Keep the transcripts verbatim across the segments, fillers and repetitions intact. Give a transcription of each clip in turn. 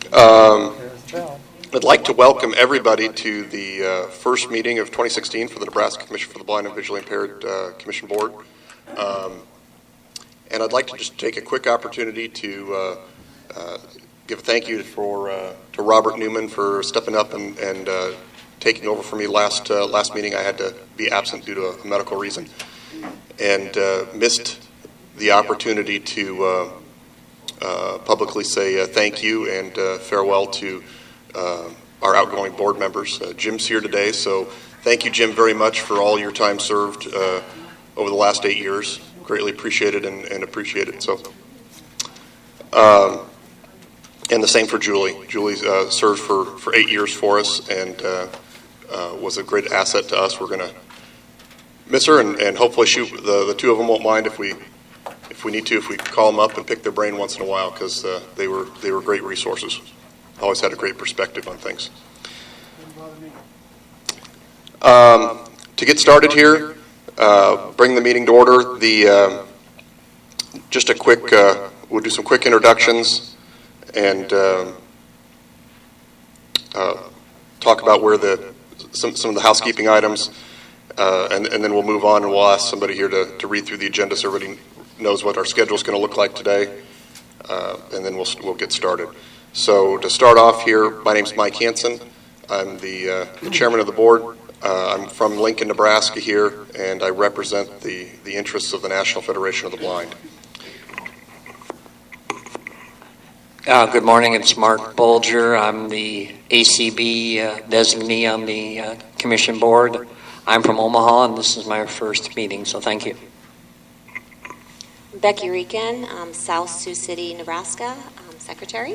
Um, I'd like to welcome everybody to the uh, first meeting of twenty sixteen for the Nebraska Commission for the Blind and Visually Impaired uh, Commission Board. Um, and I'd like to just take a quick opportunity to uh, uh, give a thank you for uh, to Robert Newman for stepping up and, and uh, taking over for me last uh, last meeting. I had to be absent due to a medical reason and uh, missed the opportunity to uh, uh, publicly say uh, thank you and uh, farewell to uh, our outgoing board members. Uh, Jim's here today, so thank you, Jim, very much for all your time served uh, over the last eight years. Greatly appreciated and, and appreciated. So, um, and the same for Julie. Julie uh, served for, for eight years for us and uh, uh, was a great asset to us. We're going to miss her, and, and hopefully she, the, the two of them won't mind if we if we need to, if we call them up and pick their brain once in a while, because uh, they were they were great resources. Always had a great perspective on things. Um, to get started here, uh, bring the meeting to order. The uh, just a quick, uh, we'll do some quick introductions and uh, uh, talk about where the some some of the housekeeping items, uh, and and then we'll move on and we'll ask somebody here to to read through the agenda so everybody knows what our schedule is going to look like today, uh, and then we'll we'll get started. So to start off here, my name's Mike Hansen. I'm the, uh, the chairman of the board. Uh, I'm from Lincoln, Nebraska here, and I represent the, the interests of the National Federation of the Blind. Uh, good morning, it's Mark Bulger. I'm the A C B uh, designee on the uh, commission board. I'm from Omaha, and this is my first meeting, so thank you. Becky Rieken, um, South Sioux City, Nebraska, um, secretary.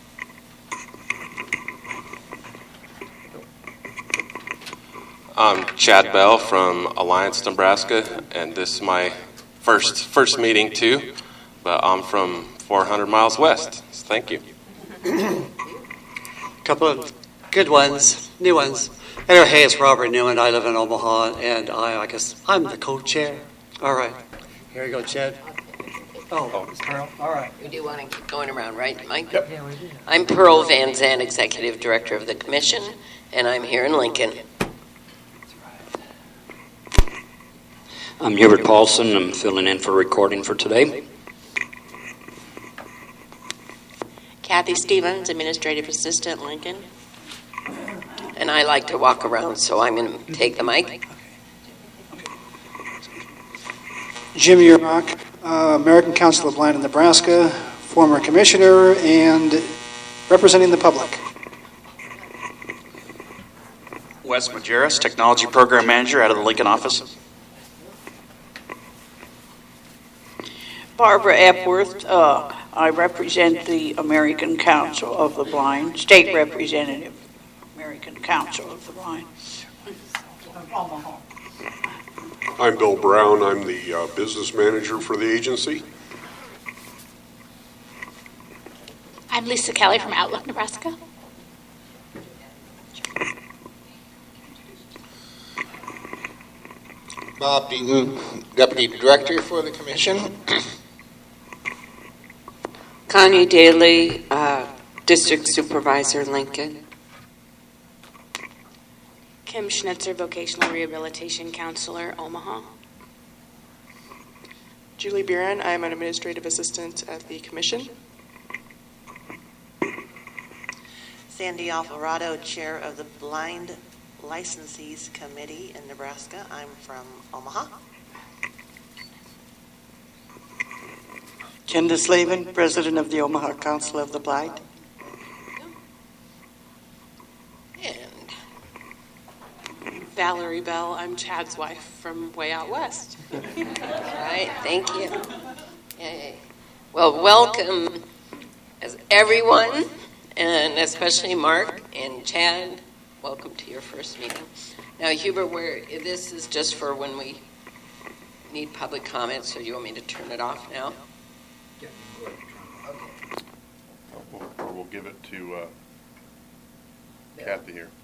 I'm Chad Bell from Alliance, Nebraska, and this is my first first meeting too, but I'm from four hundred miles west, so thank you. A couple of good ones, new ones. Anyway, hey, it's Robert Newman. I live in Omaha, and I, I guess I'm the co-chair. All right, here you go, Chad. Oh, it's Pearl. All right. We do want to keep going around, right, Mike? Yep. Yeah, we do. I'm Pearl Van Zandt, Executive Director of the Commission, and I'm here in Lincoln. I'm Hubert Paulson. I'm filling in for recording for today. Kathy Stevens, Administrative Assistant, Lincoln. And I like to walk around, so I'm going to take the mic. Jim Yermak, uh, American Council of Blind in Nebraska, former commissioner and representing the public. Wes Majerus, Technology Program Manager out of the Lincoln office. Barbara Epworth, uh, I represent the American Council of the Blind, State Representative, American Council of the Blind. I'm Bill Brown. I'm the uh, business manager for the agency. I'm Lisa Kelly from Outlook, Nebraska. Bob Deaton, Deputy Director for the Commission. Connie Daly, uh, District Supervisor, Lincoln. Kim Schnitzer, Vocational Rehabilitation Counselor, Omaha. Julie Buren, I'm an Administrative Assistant at the Commission. Sandy Alvarado, Chair of the Blind Licensees Committee in Nebraska. I'm from Omaha. Kenda Slavin, President of the Omaha Council of the Blind. Valerie Bell, I'm Chad's wife from way out west. All right, thank you. Yay. Well, welcome as everyone, and especially Mark and Chad. Welcome to your first meeting. Now, Hubert, where this is just for when we need public comment, so you want me to turn it off now? Yeah, go ahead. Okay. Or we'll give it to uh, Kathy here.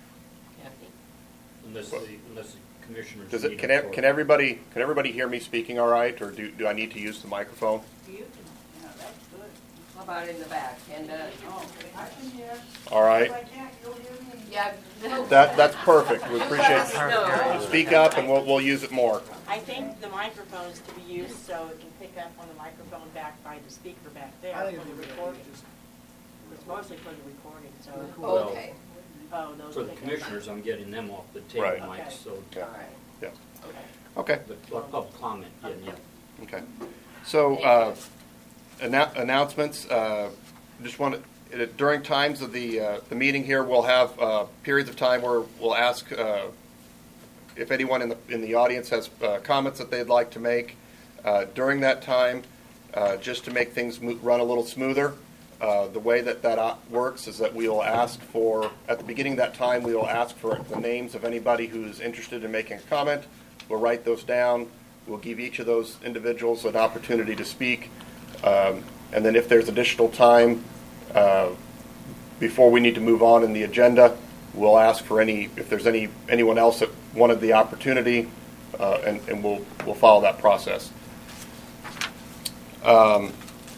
Unless the, unless the commissioners. Does it? Can e- can everybody can everybody hear me speaking all right, or do do I need to use the microphone? You can. Yeah, that's good. out in the back. And, uh, All right. yeah. That, that's perfect. We appreciate No. it. Speak up and we'll, we'll use it more. I think the microphone is to be used so it can pick up on the microphone back by the speaker back there for the recording. It's mostly for the recording, so. Well, Okay. Oh, those For the pick up. commissioners, I'm getting them off the table Right. mics, so. Yeah. All right. Yeah. Okay. Okay. The public comment, yeah, yeah. Okay. So, uh, annou- announcements, uh, just want to, during times of the, uh, the meeting here, we'll have uh, periods of time where we'll ask uh, if anyone in the, in the audience has uh, comments that they'd like to make. Uh, during that time, uh, just to make things mo- run a little smoother, uh, the way that that uh, works is that we'll ask for, at the beginning of that time, we will ask for the names of anybody who's interested in making a comment. We'll write those down. We'll give each of those individuals an opportunity to speak. Um, and then if there's additional time uh, before we need to move on in the agenda, we'll ask for any, if there's any anyone else that wanted the opportunity, uh, and, and we'll we'll follow that process. Um,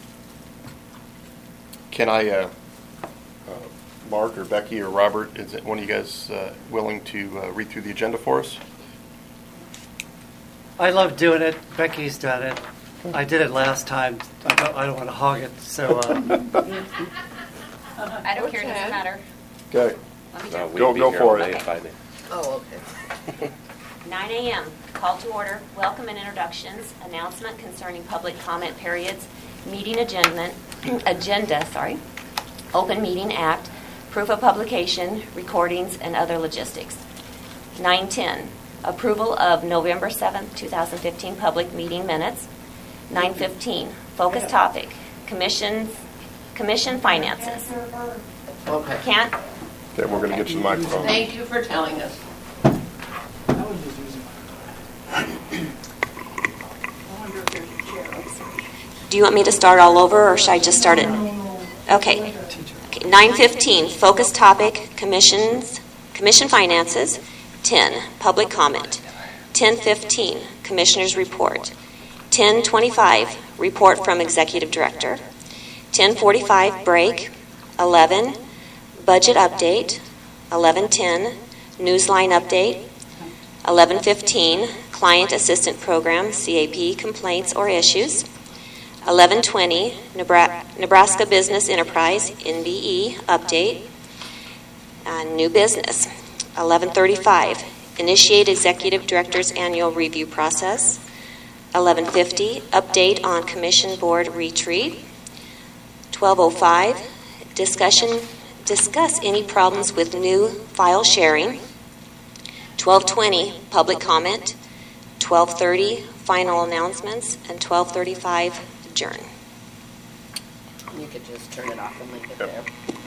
can I, uh, uh, Mark or Becky or Robert, is it one of you guys uh, willing to uh, read through the agenda for us? I love doing it. Becky's done it. I did it last time. I don't, I don't want to hog it, so. Uh, I don't care, it doesn't matter. Okay. Let me No, do we'd Go- be go here for all it. day if I did. Oh, okay. nine a.m. Call to order, welcome and introductions, announcement concerning public comment periods, meeting agenda, agenda, sorry, Open Meeting Act, proof of publication, recordings, and other logistics. nine ten, approval of November seventh, twenty fifteen public meeting minutes. nine fifteen, focus topic, commissions, commission finances. Okay. Can't? Okay, we're going to get you the microphone. Thank you for telling us. Do you want me to start all over, or should I just start it? Okay. Okay. nine fifteen, focus topic, commissions, commission finances. ten, public comment. ten fifteen, commissioner's report. ten twenty-five, report from executive director. ten forty-five, break. eleven, budget update. eleven ten, newsline update. eleven fifteen, client assistant program, C A P, complaints or issues. eleven twenty, Nebraska Business Enterprise, N B E, update. Uh, new business. eleven thirty-five, initiate executive director's annual review process. eleven fifty, update on commission board retreat. twelve oh five, discussion, discuss any problems with new file sharing. twelve twenty, public comment. twelve thirty, final announcements. And twelve thirty-five, adjourn. You could just turn it off and leave it there.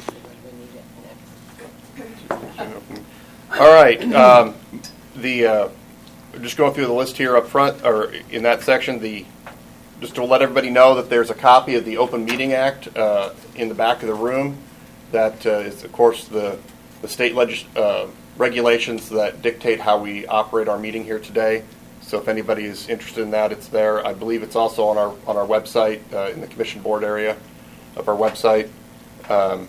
We need it. All right. Um, the uh, just going through the list here up front, or in that section, the just to let everybody know that there's a copy of the Open Meeting Act uh, in the back of the room. That uh, is, of course, the the state legis- uh, regulations that dictate how we operate our meeting here today. So if anybody is interested in that, it's there. I believe it's also on our on our website uh, in the commission board area of our website. Um,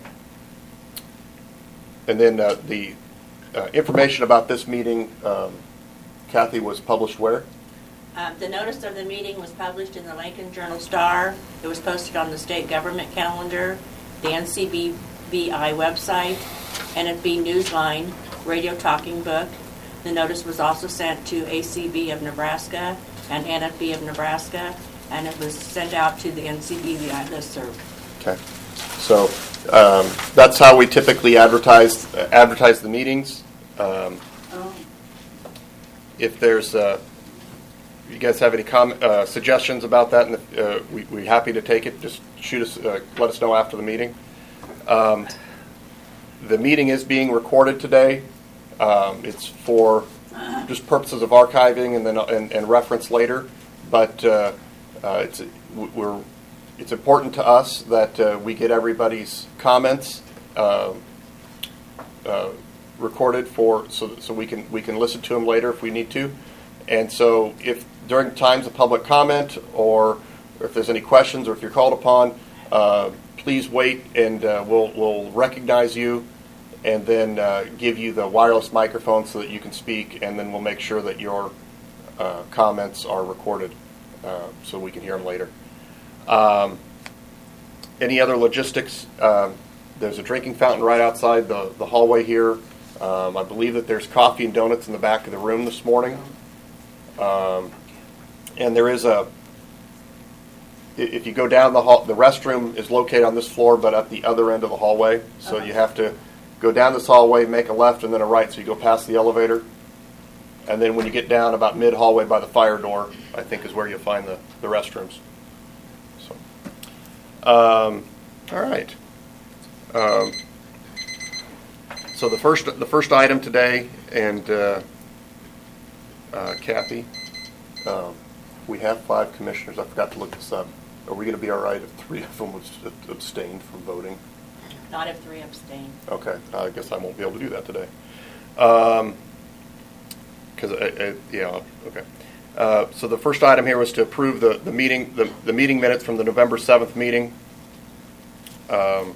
and then uh, the uh, information about this meeting, um, Kathy, was published where? Um, the notice of the meeting was published in the Lincoln Journal Star. It was posted on the state government calendar, the N C B V I website, N F B Newsline, Radio Talking Book. The notice was also sent to A C B of Nebraska and N F B of Nebraska, and it was sent out to the N C B V I listserv. Okay. So um, that's how we typically advertise uh, advertise the meetings. Um, Oh. if there's, uh, you guys have any comment, uh, suggestions about that, and uh, we, we're happy to take it. Just shoot us, uh, let us know after the meeting. Um, the meeting is being recorded today. Um, it's for just purposes of archiving and then and, and reference later. But uh, uh, it's we're it's important to us that uh, we get everybody's comments uh, uh, recorded for so so we can we can listen to them later if we need to. And so if during times of public comment or if there's any questions or if you're called upon, uh, please wait, and uh, we'll we'll recognize you, and then uh, give you the wireless microphone so that you can speak, and then we'll make sure that your uh, comments are recorded uh, so we can hear them later. Um, any other logistics? Um, there's a drinking fountain right outside the, the hallway here. Um, I believe that there's coffee and donuts in the back of the room this morning. Um, and there is a, if you go down the hall, the restroom is located on this floor, but at the other end of the hallway. So you have to go down this hallway, make a left, and then a right. So you go past the elevator. And then when you get down about mid-hallway by the fire door, I think is where you'll find the, the restrooms. So, um, all right. Um, so the first the first item today, and uh, uh, Kathy, um, we have five commissioners. I forgot to look this up. Are we going to be all right if three of them abstained from voting? Not if three abstain. Okay. I guess I won't be able to do that today. Um, Because, uh, uh, yeah, okay. Uh, so the first item here was to approve the, the meeting the, the meeting minutes from the November seventh meeting. Um,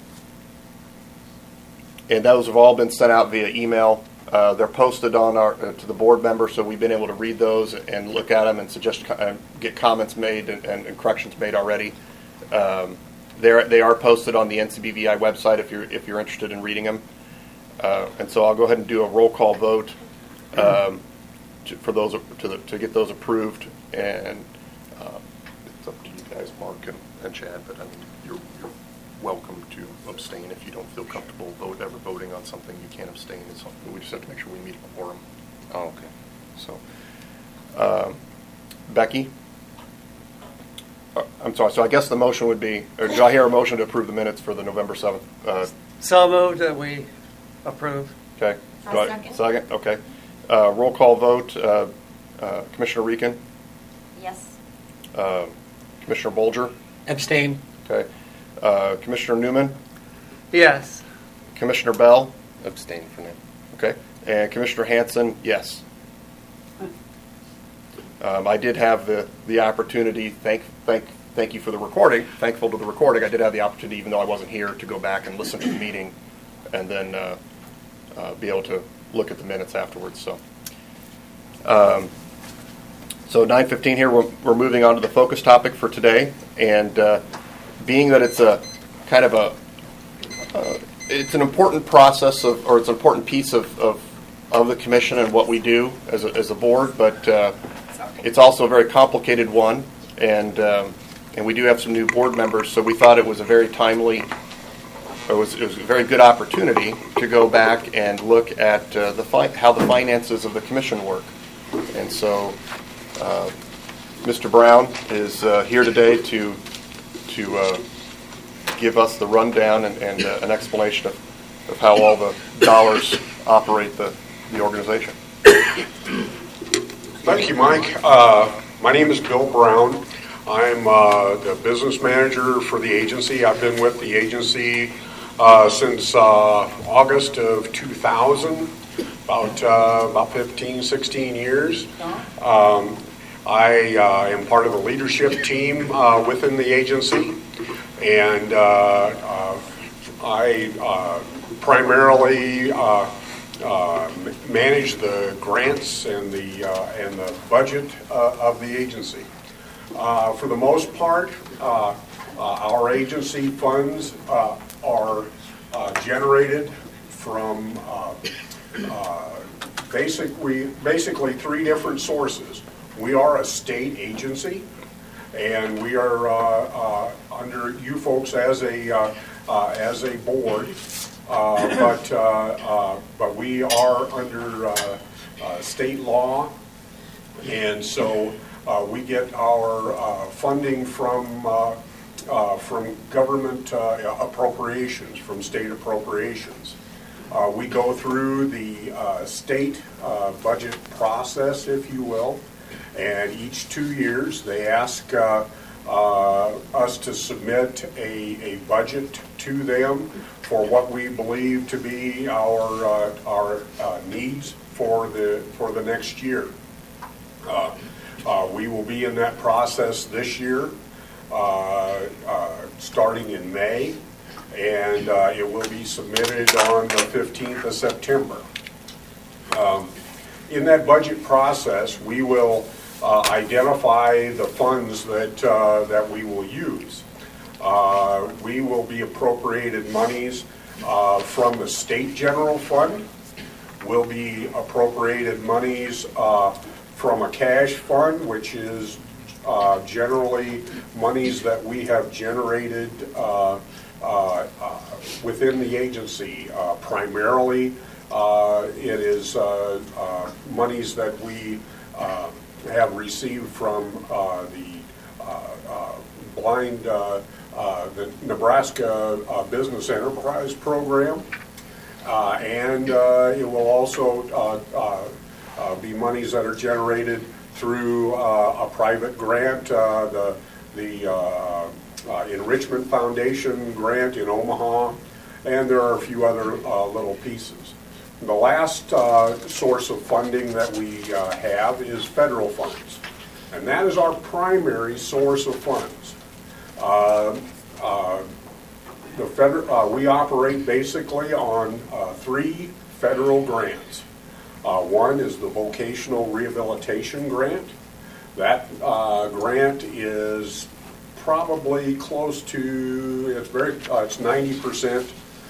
and those have all been sent out via email. Uh, they're posted on our uh, to the board members, so we've been able to read those and look at them and suggest uh, get comments made and, and, and corrections made already. Um, they they are posted on the N C B V I website if you're if you're interested in reading them. Uh, and so I'll go ahead and do a roll call vote. Um, To, for those to, the, to get those approved, and uh, it's up to you guys, Mark and, and Chad. But I mean, you're, you're welcome to abstain if you don't feel comfortable vote ever voting on something. You can't abstain. It's, we just have to make sure we meet a quorum. Oh, okay. So, um, Becky, uh, I'm sorry. So I guess the motion would be, or did I hear a motion to approve the minutes for the November seventh? Uh, So moved that we approve. Okay. I'll Do I- second. Second. Okay. Uh, roll call vote. Uh, uh, Commissioner Rican. Yes. Uh, Commissioner Bolger. Abstain. Okay. Uh, Commissioner Newman. Yes. Commissioner Bell. Abstain for now. Okay. And Commissioner Hanson. Yes. Um, I did have the, the opportunity. Thank thank thank you for the recording. Thankful to the recording. I did have the opportunity, even though I wasn't here, to go back and listen to the meeting, and then uh, uh, be able to look at the minutes afterwards. So, um, so nine fifteen here. We're, we're moving on to the focus topic for today, and uh, being that it's a kind of a uh, it's an important process of, or it's an important piece of of, of the commission and what we do as a, as a board, but uh, it's also a very complicated one, and um, and we do have some new board members, so we thought it was a very timely. It was, it was a very good opportunity to go back and look at uh, the fi- how the finances of the commission work. And so uh, Mister Brown is uh, here today to to uh, give us the rundown and, and uh, an explanation of, of how all the dollars operate the, the organization. Thank you, Mike. Uh, my name is Bill Brown. I'm uh, the business manager for the agency. I've been with the agency Uh, since uh, August of two thousand, about uh, about fifteen, sixteen years. Um, I uh, am part of the leadership team uh, within the agency, and uh, uh, I uh, primarily uh, uh, manage the grants and the uh, and the budget uh, of the agency. Uh, for the most part, uh, uh, our agency funds Uh, are uh, generated from uh, uh, basically, basically three different sources. We are a state agency, and we are uh, uh, under you folks as a uh, uh, as a board, uh, but uh, uh, but we are under uh, uh, state law, and so uh, we get our uh, funding from. Uh, Uh, from government uh, appropriations, from state appropriations. Uh, we go through the uh, state uh, budget process, if you will, and each two years they ask uh, uh, us to submit a, a budget to them for what we believe to be our uh, our uh, needs for the for the next year. Uh, uh, we will be in that process this year. Uh, uh, starting in May, and uh, it will be submitted on the fifteenth of September. Um, in that budget process, we will uh, identify the funds that, uh, that we will use. Uh, we will be appropriated monies uh, from the state general fund. We'll be appropriated monies uh, from a cash fund, which is uh, generally monies that we have generated uh, uh, uh, within the agency. Uh, primarily, uh, it is uh, uh, monies that we uh, have received from uh, the uh, uh, blind, uh, uh, the Nebraska uh, Business Enterprise Program. Uh, and uh, it will also uh, uh, uh, be monies that are generated through uh, a private grant, uh, the, the uh, uh, Enrichment Foundation grant in Omaha, and there are a few other uh, little pieces. The last uh, source of funding that we uh, have is federal funds, and that is our primary source of funds. Uh, uh, The federal, uh, we operate basically on uh, three federal grants. Uh, one is the Vocational Rehabilitation Grant. That uh, grant is probably close to, it's very, uh, it's ninety percent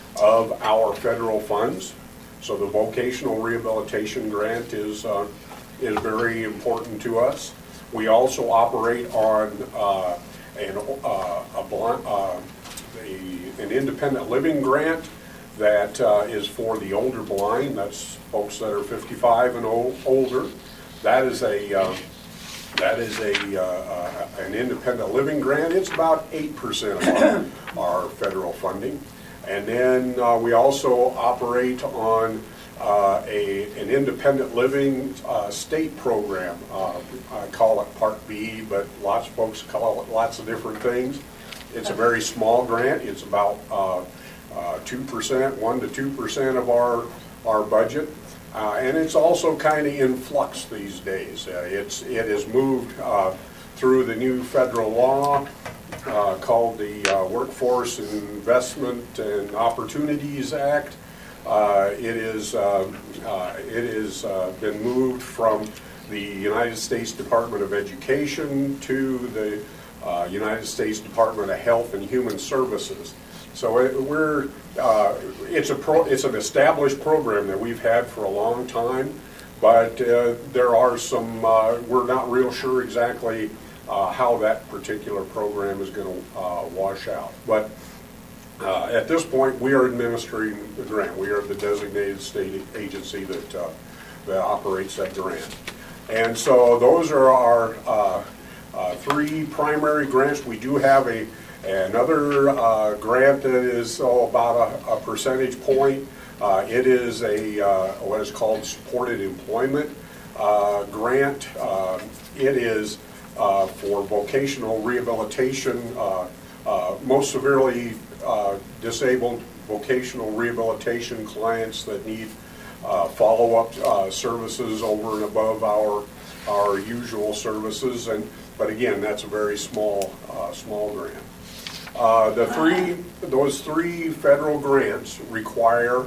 of our federal funds. So the Vocational Rehabilitation Grant is, uh, is very important to us. We also operate on uh, an, uh, a blind, uh, A, an independent living grant that uh, is for the older blind. That's folks that are fifty-five and old, older. That is a uh, that is a uh, uh, an independent living grant. It's about eight percent of our, our federal funding, and then uh, we also operate on uh, a an independent living uh, state program. Uh, I call it Part B, but lots of folks call it lots of different things. It's a very small grant. It's about uh, uh, two percent, one to two percent of our our budget, uh, and it's also kind of in flux these days. Uh, it's it has moved uh, through the new federal law uh, called the uh, Workforce Investment and Opportunities Act. Uh, it is uh, uh, it has uh, been moved from the United States Department of Education to the Uh, United States Department of Health and Human Services. So it, we're uh, it's a pro, it's an established program that we've had for a long time, but uh, there are some uh, we're not real sure exactly uh, how that particular program is going to uh, wash out. But uh, at this point, we are administering the grant. We are the designated state agency that uh, that operates that grant, and so those are our Uh, Uh, three primary grants. We do have a another uh, grant that is oh, about a, a percentage point. Uh, it is a uh, what is called supported employment uh, grant. Uh, it is uh, for vocational rehabilitation, uh, uh, most severely uh, disabled vocational rehabilitation clients that need uh, follow-up uh, services over and above our our usual services. And But again, that's a very small, uh, small grant. Uh, the three, those three federal grants require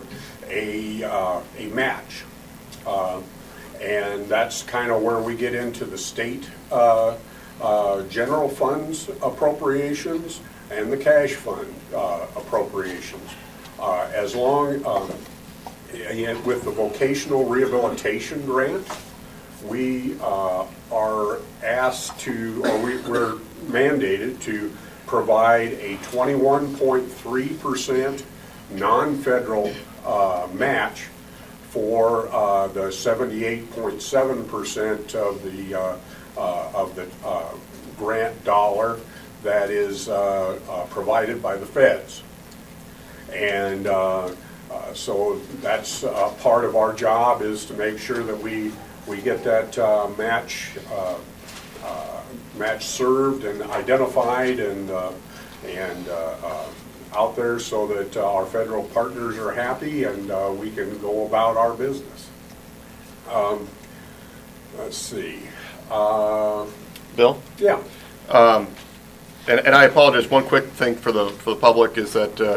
a uh, a match, uh, and that's kind of where we get into the state uh, uh, general funds appropriations and the cash fund uh, appropriations. Uh, as long um, with the vocational rehabilitation grant, we uh, are asked to, or we, we're mandated to provide a twenty-one point three percent non-federal uh, match for uh, the seventy-eight point seven percent of the uh, uh, of the uh, grant dollar that is uh, uh, provided by the feds, and uh, uh, so that's uh, part of our job is to make sure that we. We get that uh, match uh, uh, match served and identified and uh, and uh, uh, out there so that uh, our federal partners are happy and uh, we can go about our business. Um, let's see. Uh, Bill? Yeah. Um, and, and I apologize. One quick thing for the for the public is that uh,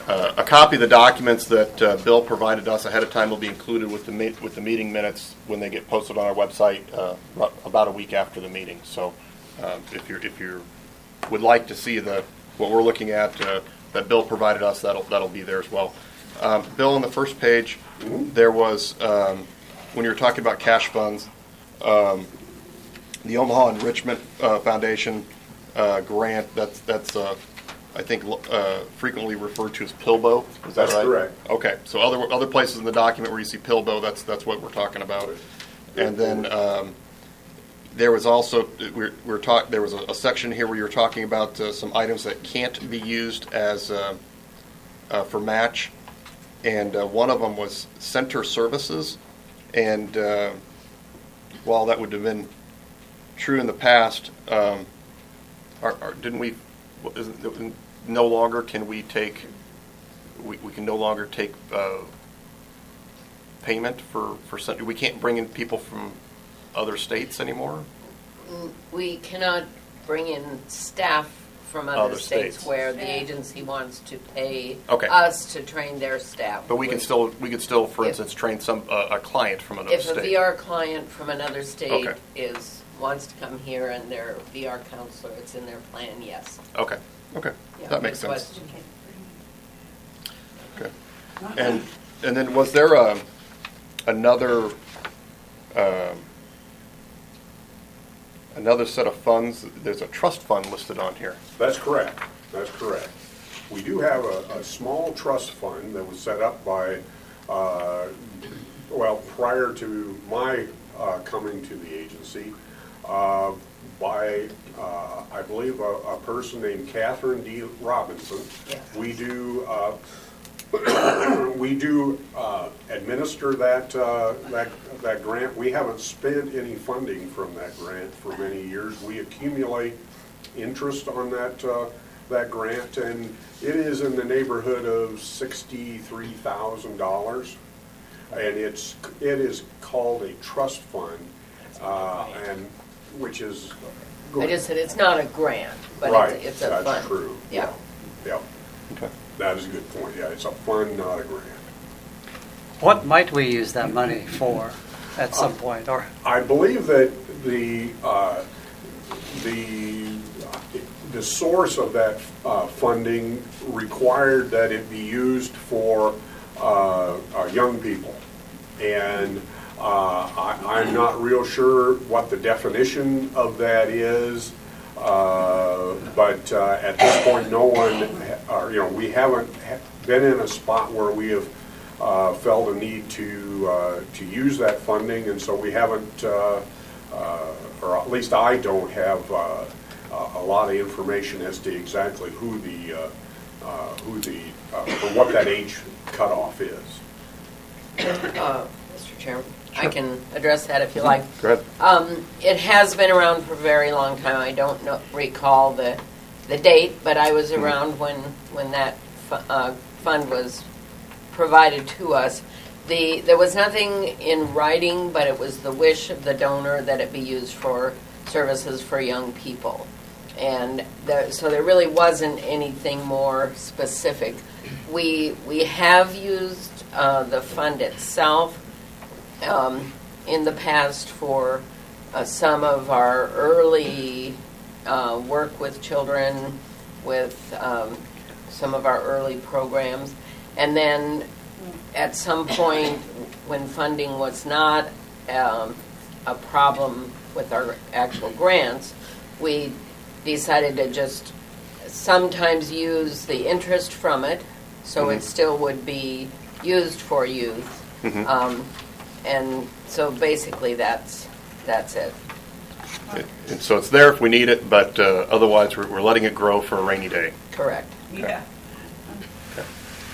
uh, a copy of the documents that uh, Bill provided us ahead of time will be included with the me- with the meeting minutes when they get posted on our website uh, about a week after the meeting. So, uh, if you're if you would like to see the what we're looking at uh, that Bill provided us, that'll that'll be there as well. Um, Bill, on the first page, there was um, when you were talking about cash funds, um, the Omaha Enrichment uh, Foundation uh, grant. That's that's. Uh, I think uh, frequently referred to as PILBO. Is that That's right? correct. Okay. So other other places in the document where you see PILBO, that's that's what we're talking about. And then um, there was also we're, we're talk, there was a, a section here where you were talking about uh, some items that can't be used as uh, uh, for match, and uh, one of them was center services. And uh, while that would have been true in the past, um, are, are, didn't we? Isn't, no longer can we take, we, we can no longer take uh, payment for, for, cent- we can't bring in people from other states anymore? We cannot bring in staff from other, Other states, states. where the agency wants to pay Okay. us to train their staff. But we can still, we could still, for If- instance, train some, uh, a client from another If state. a V R client from another state Okay. is, wants to come here and they're a V R counselor, it's in their plan, yes. Okay, okay, Yeah, that makes good sense. question. Okay. And, and then was there a, another, um, another set of funds? There's a trust fund listed on here. That's correct. That's correct. We do have a, a small trust fund that was set up by, uh, well, prior to my uh, coming to the agency, uh, by, uh, I believe, a, a person named Catherine D. Robinson. We do, uh, we do uh, administer that, uh, that that grant. We haven't spent any funding from that grant for many years. We accumulate interest on that uh, that grant, and it is in the neighborhood of sixty-three thousand dollars, and it's it is called a trust fund, uh, and which is. I just said it's not a grant, but right. it's, it's a That's fund. true. Yeah. Yeah. Okay. That is a good point. Yeah, it's a fund, not a grant. What might we use that money for at some point? Or I believe that the uh, the the source of that uh, funding required that it be used for uh, uh, young people, and uh, I, I'm not real sure what the definition of that is. Uh, but uh, at this point, no one, uh, you know, we haven't been in a spot where we have uh, felt a need to uh, to use that funding, and so we haven't, uh, uh, or at least I don't have uh, a lot of information as to exactly who the uh, uh, who the uh, or what that age cutoff is. Uh, Mister Chairman, I can address that if you like. Go ahead. Um, it has been around for a very long time. I don't know, recall the the date, but I was around when when that fu- uh, fund was provided to us. The there was nothing in writing, but it was the wish of the donor that it be used for services for young people, and there, so there really wasn't anything more specific. We we have used uh, the fund itself um, in the past for uh, some of our early uh, work with children, with um, some of our early programs, and then at some point when funding was not um, a problem with our actual grants, we decided to just sometimes use the interest from it, so Mhm. it still would be used for youth. Mhm. Um, and so basically that's that's it. It- and so it's there if we need it, but uh, otherwise we're, we're letting it grow for a rainy day. Correct. Yeah. Okay.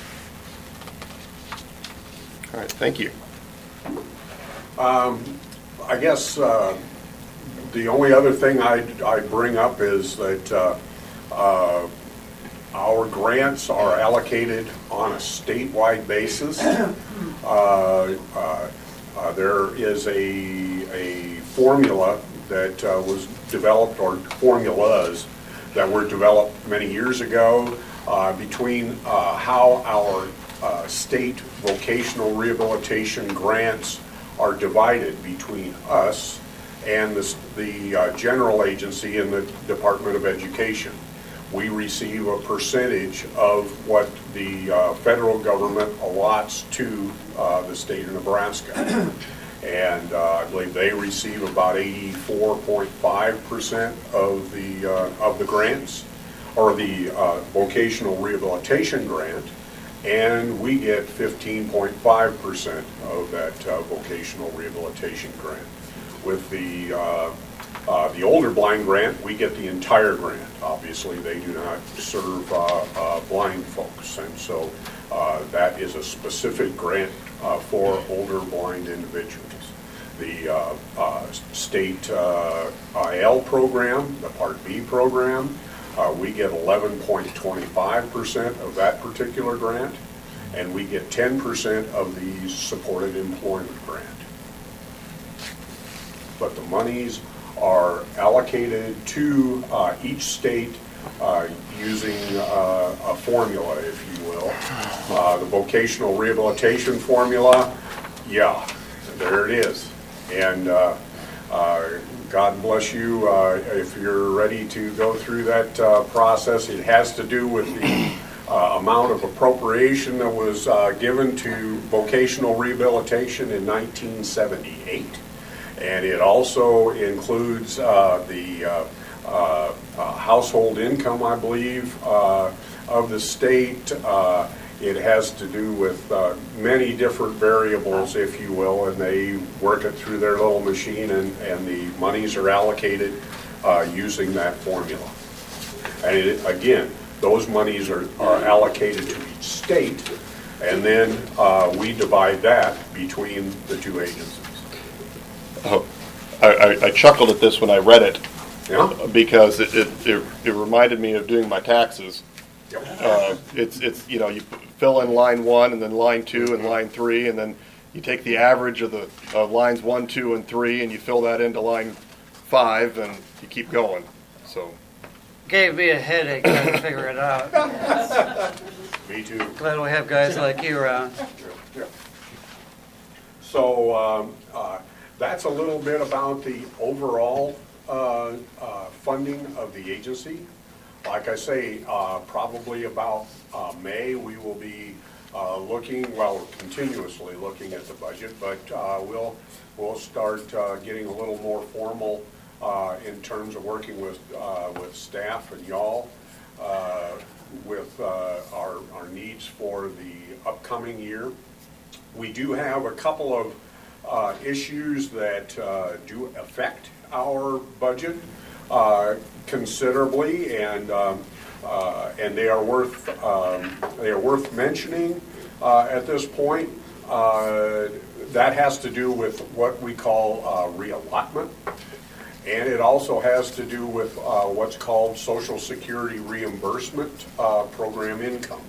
All right, thank you. Um, I guess uh, the only other thing I'd, I'd bring up is that uh, uh, our grants are allocated on a statewide basis. Uh, uh, uh, there is a, a formula that uh, was developed, or formulas that were developed many years ago. uh, between uh, how our uh, state vocational rehabilitation grants are divided between us and the, the uh, general agency in the Department of Education. We receive a percentage of what the uh, federal government allots to uh, the state of Nebraska. And uh, I believe they receive about eighty-four point five percent of the uh, of the grants, or the uh, vocational rehabilitation grant, and we get fifteen point five percent of that uh, vocational rehabilitation grant. With the uh, uh, the older blind grant, we get the entire grant. Obviously, they do not serve uh, uh, blind folks, and so uh, that is a specific grant uh, for older blind individuals. The uh, uh, state uh, I L program, the Part B program, uh, we get eleven point two five percent of that particular grant, and we get ten percent of the supported employment grant. But the monies are allocated to uh, each state uh, using uh, a formula, if you will. Uh, the vocational rehabilitation formula, yeah, there it is. And uh, uh, God bless you uh, if you're ready to go through that uh, process. It has to do with the uh, amount of appropriation that was uh, given to vocational rehabilitation in nineteen seventy-eight. And it also includes uh, the uh, uh, uh, household income, I believe, uh, of the state. Uh, it has to do with uh, many different variables, if you will, and they work it through their little machine, and, and the monies are allocated uh, using that formula. And it, again, those monies are, are allocated to each state, and then uh, we divide that between the two agencies. Oh, I, I, I chuckled at this when I read it, yeah, because it, it, it, it reminded me of doing my taxes. Yep. Uh, it's it's you know you fill in line one and then line two and line three, and then you take the average of the of lines one, two, and three, and you fill that into line five, and you keep going. So gave me a headache trying to figure it out. Me too. Glad we have guys like you around. Yeah. So um, uh, that's a little bit about the overall uh, uh, funding of the agency. Like I say, uh, probably about uh, May we will be uh, looking, well, continuously looking at the budget, but uh, we'll we'll start uh, getting a little more formal uh, in terms of working with uh, with staff and y'all uh, with uh, our our needs for the upcoming year. We do have a couple of uh, issues that uh, do affect our budget Uh, considerably, and um, uh, and they are worth um, they are worth mentioning uh, at this point. Uh, that has to do with what we call uh, reallotment, and it also has to do with uh, what's called Social Security reimbursement uh, program income.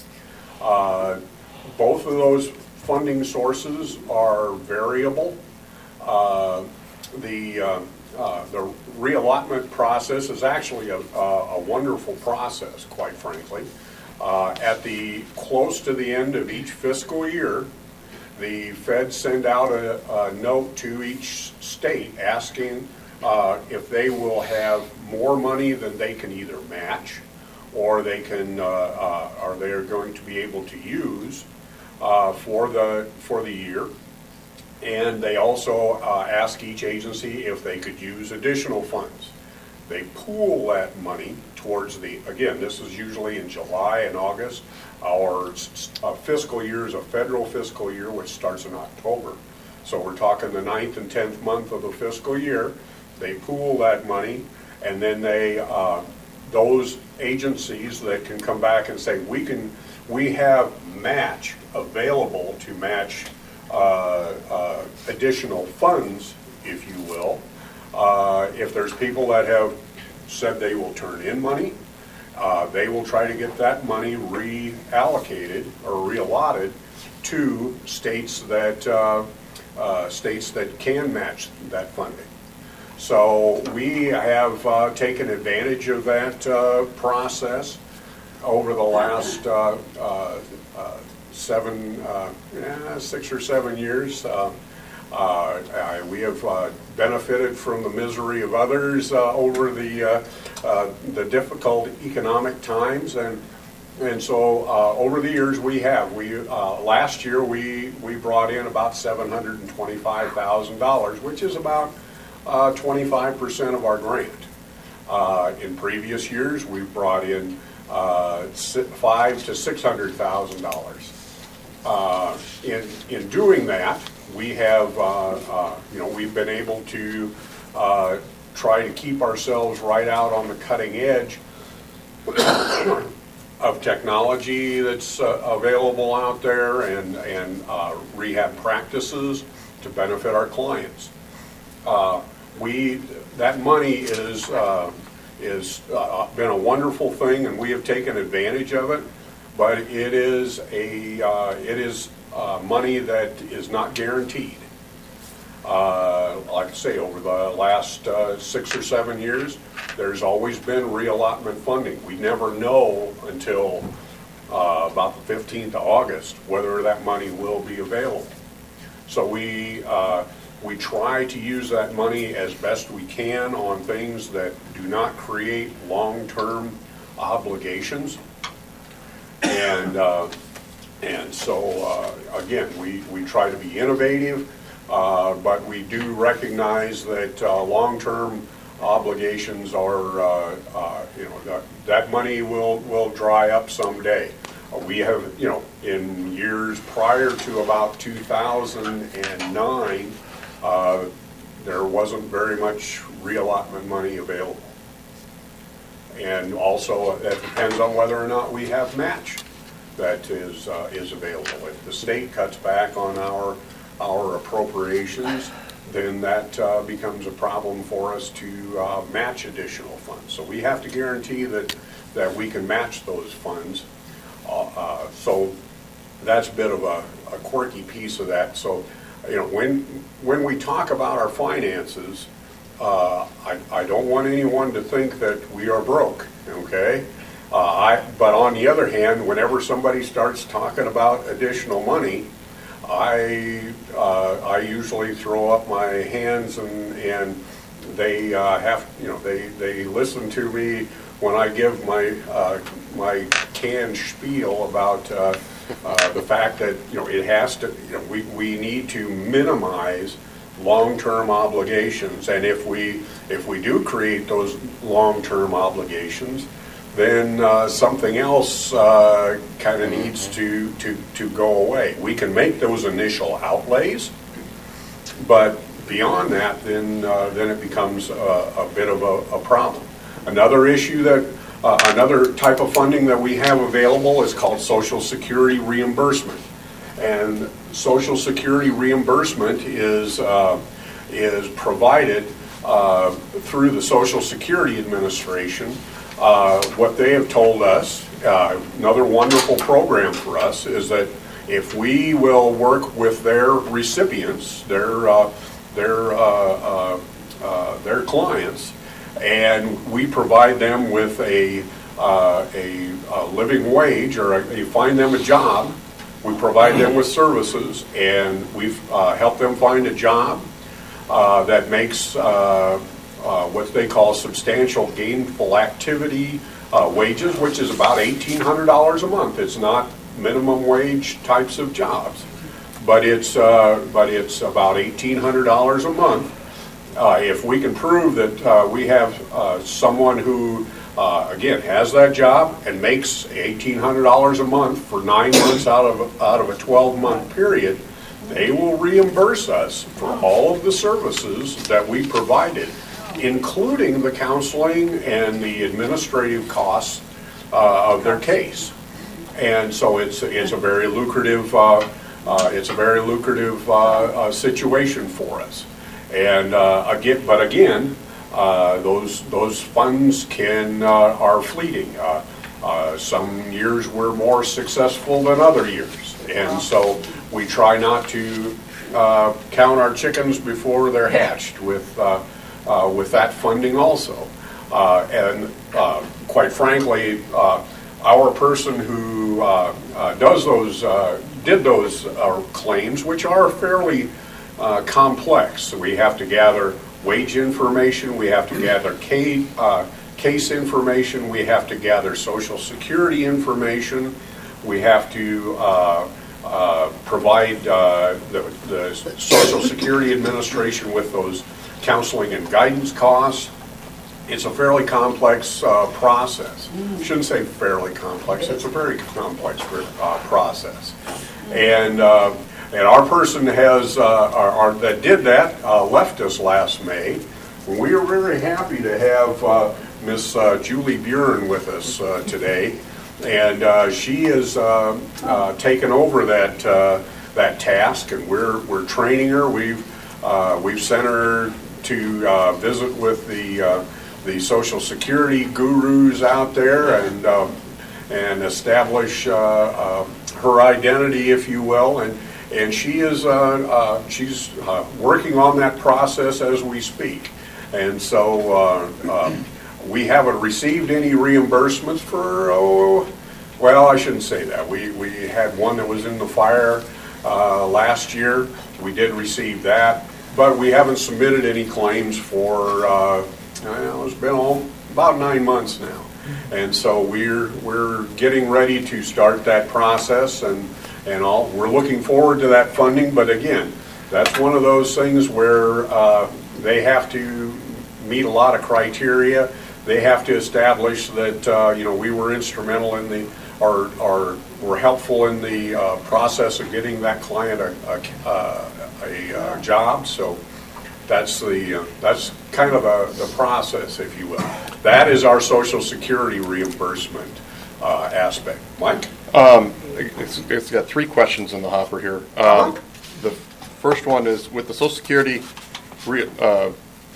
Uh, both of those funding sources are variable. Uh, the uh, Uh, the reallotment process is actually a, a, a wonderful process, quite frankly. Uh, at the close to the end of each fiscal year, the feds send out a, a note to each state asking uh, if they will have more money than they can either match or they can, uh, uh, or they are going to be able to use uh, for the for the year. And they also uh, ask each agency if they could use additional funds. They pool that money towards the, again, this is usually in July and August. Our uh, fiscal year is a federal fiscal year, which starts in October. So we're talking the ninth and tenth month of the fiscal year. They pool that money, and then they, uh, those agencies that can come back and say, we can, we have match available to match Uh, uh, additional funds, if you will. Uh, if there's people that have said they will turn in money, uh, they will try to get that money reallocated or reallotted to states that uh, uh, states that can match that funding. So we have uh, taken advantage of that uh, process. over the last uh, uh, uh, seven, uh, yeah, six or seven years. Uh, uh, I, we have uh, benefited from the misery of others uh, over the uh, uh, the difficult economic times, and and so uh, over the years we have. We uh, last year we we brought in about seven hundred and twenty-five thousand dollars, which is about uh, twenty-five percent of our grant. Uh, in previous years, we've brought in uh, five to six hundred thousand dollars. Uh, in in doing that, we have uh, uh, you know we've been able to uh, try to keep ourselves right out on the cutting edge of technology that's uh, available out there, and and uh, rehab practices to benefit our clients. Uh, we that money is uh, is uh, been a wonderful thing, and we have taken advantage of it. But it is a uh, it is uh, money that is not guaranteed. Uh, like I say, over the last uh, six or seven years, there's always been reallotment funding. We never know until uh, about the fifteenth of August whether that money will be available. So we uh, we try to use that money as best we can on things that do not create long-term obligations. And uh, and so uh, again, we, we try to be innovative, uh, but we do recognize that uh, long-term obligations are uh, uh, you know that, that money will will dry up someday. Uh, we have you know in years prior to about two thousand nine, uh, there wasn't very much reallotment money available. And also, that depends on whether or not we have match that is uh, is available. If the state cuts back on our our appropriations, then that uh, becomes a problem for us to uh, match additional funds. So we have to guarantee that that we can match those funds. Uh, uh, so that's a bit of a, a quirky piece of that. So you know, when when we talk about our finances, Uh, I, I don't want anyone to think that we are broke, okay? Uh, I, but on the other hand, whenever somebody starts talking about additional money, I uh, I usually throw up my hands and and they uh, have you know they they listen to me when I give my uh, my canned spiel about uh, uh, the fact that you know it has to you know we we need to minimize long-term obligations, and if we if we do create those long-term obligations, then uh, something else uh, kind of needs to, to to go away. We can make those initial outlays, but beyond that, then uh, then it becomes a, a bit of a, a problem. Another issue that uh, another type of funding that we have available is called Social Security reimbursement. And Social Security reimbursement is uh, is provided uh, through the Social Security Administration. Uh, what they have told us, uh, another wonderful program for us, is that if we will work with their recipients, their uh, their uh, uh, uh, their clients, and we provide them with a uh, a, a living wage, or a, you find them a job. We provide them with services, and we've uh, helped them find a job uh, that makes uh, uh, what they call substantial gainful activity uh, wages, which is about eighteen hundred dollars a month. It's not minimum wage types of jobs, but it's uh, but it's about eighteen hundred dollars a month. Uh, if we can prove that uh, we have uh, someone who Uh, again, has that job and makes eighteen hundred dollars a month for nine months out of out of a twelve-month period, they will reimburse us for all of the services that we provided, including the counseling and the administrative costs uh, of their case. And so it's it's a very lucrative uh, uh, it's a very lucrative uh, uh, situation for us. And uh, again, but again. Uh, those those funds can uh, are fleeting. Uh, uh, some years we're more successful than other years, and so we try not to uh, count our chickens before they're hatched with uh, uh, with that funding also. Uh, and uh, quite frankly, uh, our person who uh, uh, does those, uh, did those uh, claims, which are fairly uh, complex. So we have to gather wage information, we have to gather case, uh, case information, we have to gather Social Security information, we have to uh, uh, provide uh, the, the Social Security Administration with those counseling and guidance costs. It's a fairly complex uh, process. I shouldn't say fairly complex, it's a very complex uh, process. And uh, and our person has, uh, our, our, that did that, uh, left us last May. We are very happy to have uh, Miss Uh, Julie Buren with us uh, today. And uh, she has uh, uh, taken over that uh, that task, and we're we're training her. We've uh, we've sent her to uh, visit with the uh, the Social Security gurus out there and um, and establish uh, uh, her identity, if you will, and and she is uh, uh, she's uh, working on that process as we speak, and so uh, uh, we haven't received any reimbursements for oh well I shouldn't say that we we had one that was in the fire uh, last year. We did receive that, but we haven't submitted any claims for uh, well, it's been all, about nine months now, and so we're we're getting ready to start that process, and and all. We're looking forward to that funding. But again, that's one of those things where uh, they have to meet a lot of criteria. They have to establish that uh, you know we were instrumental in the or or were helpful in the uh, process of getting that client a a, uh, a uh, job. So. That's the uh, that's kind of a, the process, if you will. That is our Social Security reimbursement uh, aspect. Mike? Um, it's, it's got three questions in the hopper here. Um, the first one is with the Social Security re, uh,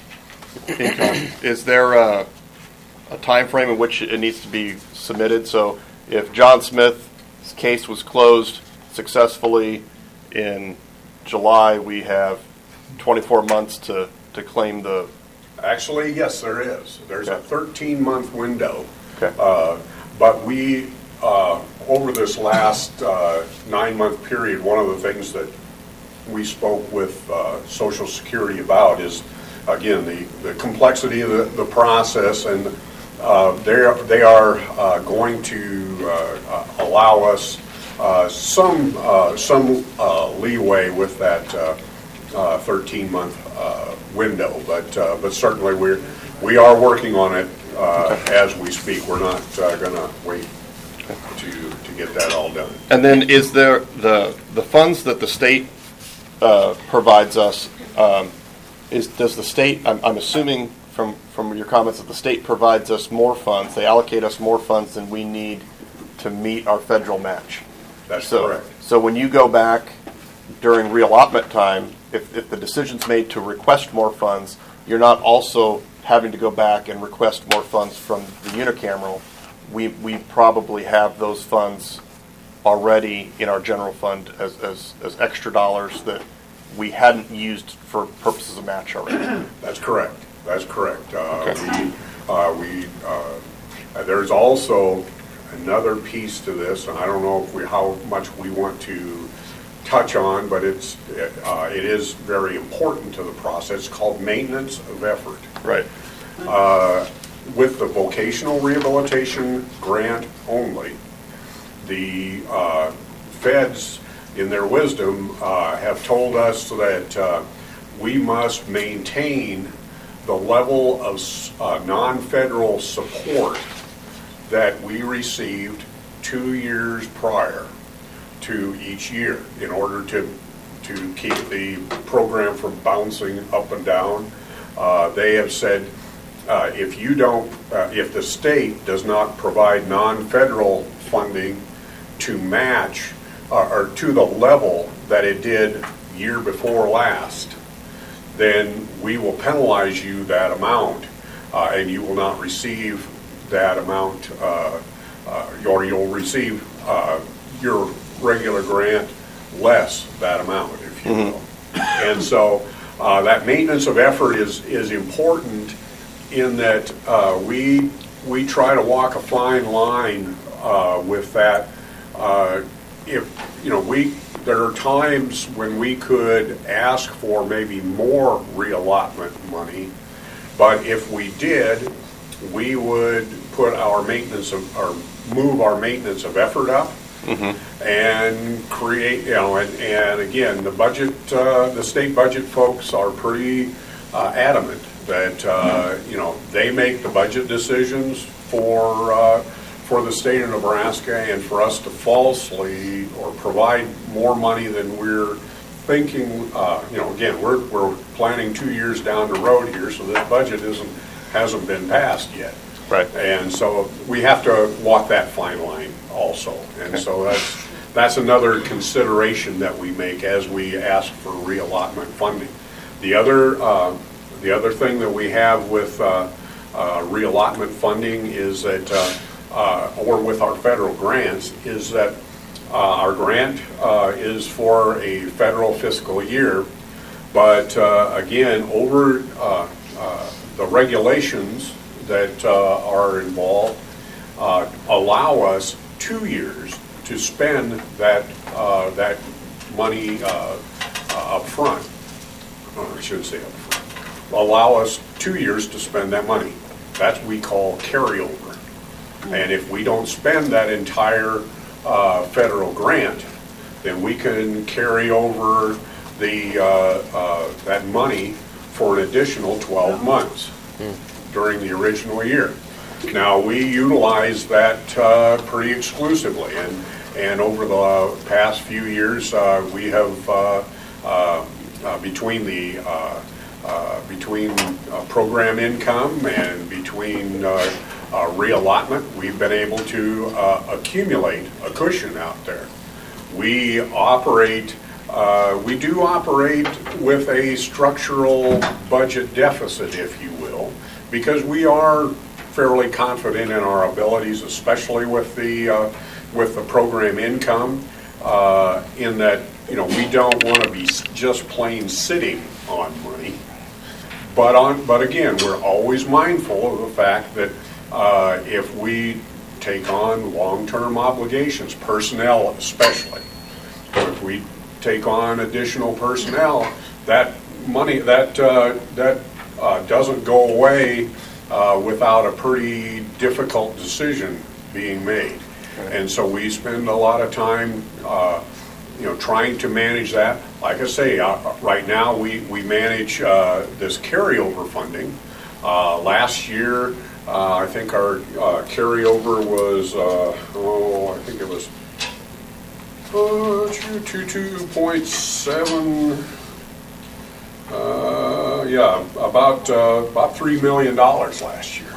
income. Is there a, a time frame in which it needs to be submitted? So if John Smith's case was closed successfully in July, we have twenty-four months to, to claim the... Actually, yes, there is. There's okay. a thirteen-month window. Okay. Uh, but we, uh, over this last uh, nine-month period, one of the things that we spoke with uh, Social Security about is, again, the, the complexity of the, the process, and uh, they they are uh, going to uh, uh, allow us uh, some, uh, some uh, leeway with that uh, Uh, thirteen-month uh, window, but uh, but certainly we're we are working on it uh, okay. as we speak. We're not uh, going to wait to to get that all done. And then, is there the the funds that the state uh, provides us? Um, is does the state? I'm, I'm assuming from from your comments that the state provides us more funds. They allocate us more funds than we need to meet our federal match. That's so, correct. So when you go back during reallotment time, if, if the decision's made to request more funds, you're not also having to go back and request more funds from the unicameral. We we probably have those funds already in our general fund as, as, as extra dollars that we hadn't used for purposes of match already. That's correct. That's correct. Uh, okay. We, uh, we uh, there's also another piece to this, and I don't know if we, how much we want to touch on, but it's uh, it is very important to the process. It's called maintenance of effort. Right. Uh, with the vocational rehabilitation grant only, the uh, feds, in their wisdom, uh, have told us that uh, we must maintain the level of uh, non-federal support that we received two years prior to each year in order to to keep the program from bouncing up and down. Uh, they have said uh, if you don't, uh, if the state does not provide non-federal funding to match uh, or to the level that it did year before last, then we will penalize you that amount, uh, and you will not receive that amount, uh, uh, or you'll receive uh, your regular grant less that amount, if you will. Mm-hmm. And so uh, that maintenance of effort is is important in that uh, we we try to walk a fine line uh, with that. Uh, if you know, we there are times when we could ask for maybe more reallotment money, but if we did, we would put our maintenance of or move our maintenance of effort up. Mm-hmm. And create, you know, and, and again, the budget, uh, the state budget folks are pretty uh, adamant that, uh, you know, they make the budget decisions for uh, for the state of Nebraska, and for us to falsely or provide more money than we're thinking, uh, you know, again, we're we're planning two years down the road here, so this budget isn't hasn't been passed yet. Right. And so we have to walk that fine line also. And okay. so that's that's another consideration that we make as we ask for reallotment funding. The other uh, the other thing that we have with uh, uh, reallotment funding is that, uh, uh, or with our federal grants, is that uh, our grant uh, is for a federal fiscal year, but uh, again, over uh, uh, the regulations that uh, are involved uh, allow us two years to spend that uh, that money uh, uh, up front. Oh, I shouldn't say up front. Allow us two years to spend that money. That's what we call carryover. And if we don't spend that entire uh, federal grant, then we can carry over the uh, uh, that money for an additional twelve months. Mm. During the original year. Now, we utilize that uh, pretty exclusively, and and over the past few years, uh, we have uh, uh, uh, between the uh, uh, between uh, program income and between uh, uh, reallotment, we've been able to uh, accumulate a cushion out there. We operate. Uh, we do operate with a structural budget deficit, if you will, because we are fairly confident in our abilities, especially with the uh, with the program income, uh, in that, you know, we don't want to be just plain sitting on money. But on but again, we're always mindful of the fact that uh, if we take on long-term obligations, personnel especially, if we take on additional personnel, that money that uh, that Uh, doesn't go away uh, without a pretty difficult decision being made. Okay. And so we spend a lot of time, uh, you know, trying to manage that. Like I say, uh, right now we, we manage uh, this carryover funding. Uh, last year, uh, I think our uh, carryover was, uh, oh, I think it was uh, two point seven. Uh, yeah, about uh, about three million dollars last year,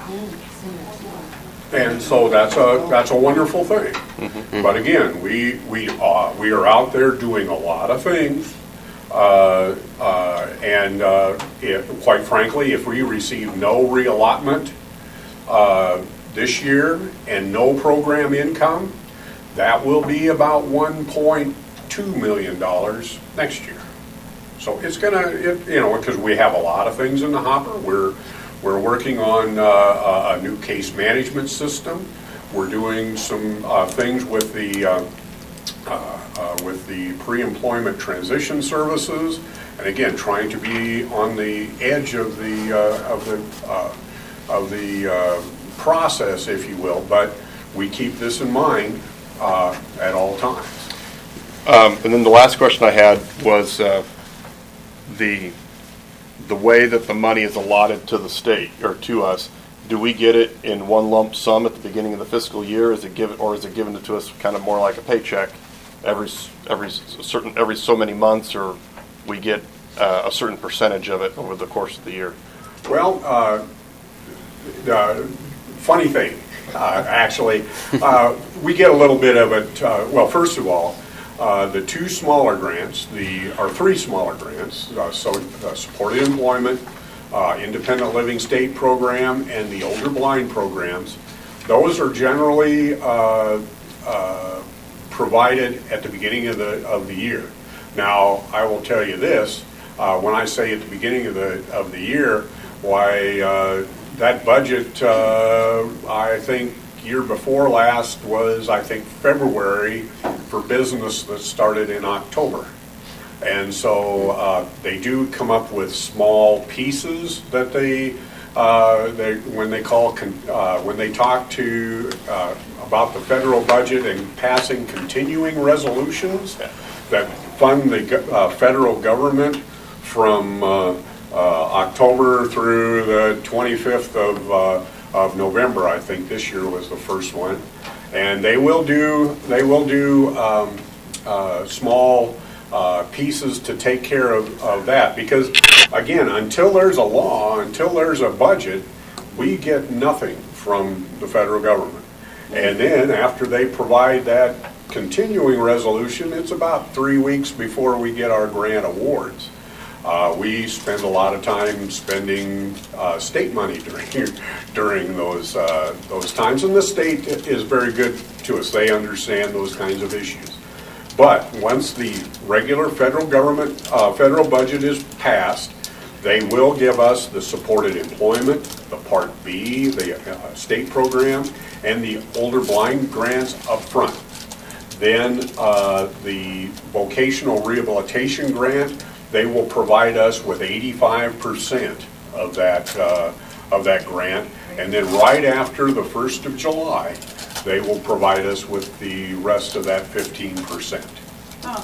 and so that's a that's a wonderful thing. Mm-hmm. But again, we we uh, we are out there doing a lot of things, uh, uh, and uh, if, quite frankly, if we receive no reallotment uh, this year and no program income, that will be about one point two million dollars next year. So it's gonna, it, you know, because we have a lot of things in the hopper. We're we're working on uh, a new case management system. We're doing some uh, things with the uh, uh, uh, with the pre-employment transition services, and again, trying to be on the edge of the uh, of the uh, of the uh, process, if you will. But we keep this in mind uh, at all times. Um, and then the last question I had was. Uh, the the way that the money is allotted to the state or to us, do we get it in one lump sum at the beginning of the fiscal year? Is it given, or is it given to us kind of more like a paycheck every every certain every so many months, or we get uh, a certain percentage of it over the course of the year? Well, uh, the funny thing, uh, actually, uh, we get a little bit of it. Uh, well, first of all, uh, the two smaller grants, the or three smaller grants, uh, so uh, supported employment, uh, independent living state program, and the older blind programs. Those are generally uh, uh, provided at the beginning of the of the year. Now, I will tell you this: uh, when I say at the beginning of the of the year, why uh, that budget, uh, I think, year before last was, I think, February for business that started in October. And so uh, they do come up with small pieces that they, uh, they when they call, con- uh, when they talk to uh, about the federal budget and passing continuing resolutions that fund the uh, federal government from uh, uh, October through the twenty-fifth of, uh, of November. I think this year was the first one. And they will do, they will do um, uh, small Uh, pieces to take care of, of that, because again, until there's a law, until there's a budget, we get nothing from the federal government. And then after they provide that continuing resolution, it's about three weeks before we get our grant awards. Uh, we spend a lot of time spending uh, state money during during those uh, those times, and the state is very good to us. They understand those kinds of issues. But once the regular federal government, uh, federal budget is passed, they will give us the supported employment, the Part B, the uh, state program, and the older blind grants up front. Then uh, the vocational rehabilitation grant, they will provide us with eighty-five percent of that, uh, of that grant. And then right after the first of July, they will provide us with the rest of that fifteen percent. Oh.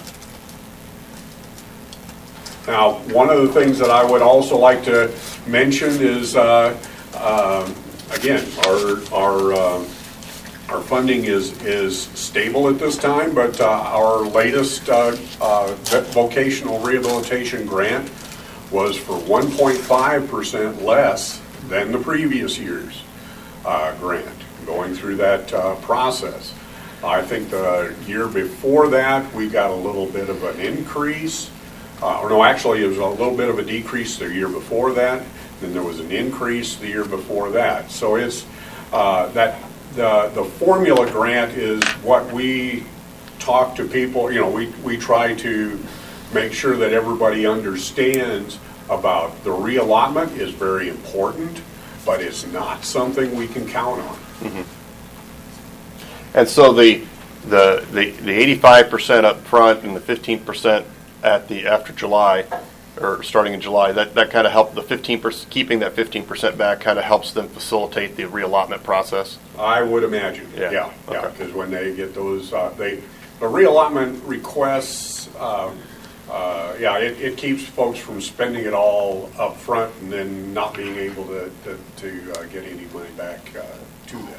Now, one of the things that I would also like to mention is, uh, uh, again, our our uh, our funding is is stable at this time, but uh, our latest uh, uh, vocational rehabilitation grant was for one point five percent less than the previous year's uh, grant. Going through that uh, process. I think the year before that, we got a little bit of an increase. Uh, or no, actually, it was a little bit of a decrease the year before that. Then there was an increase the year before that. So it's uh, that the the formula grant is what we talk to people. You know, we we try to make sure that everybody understands about the reallotment is very important, but it's not something we can count on. Mm-hmm. And so the the the the eighty-five percent up front and the fifteen percent at the after July, or starting in July, that, that kind of helped the fifteen percent, keeping that fifteen percent back kind of helps them facilitate the reallotment process. I would imagine. Yeah, yeah, because okay. yeah, when they get those, uh, they the reallotment requests. Uh, Uh, yeah, it, it keeps folks from spending it all up front and then not being able to, to, to uh, get any money back uh, to them.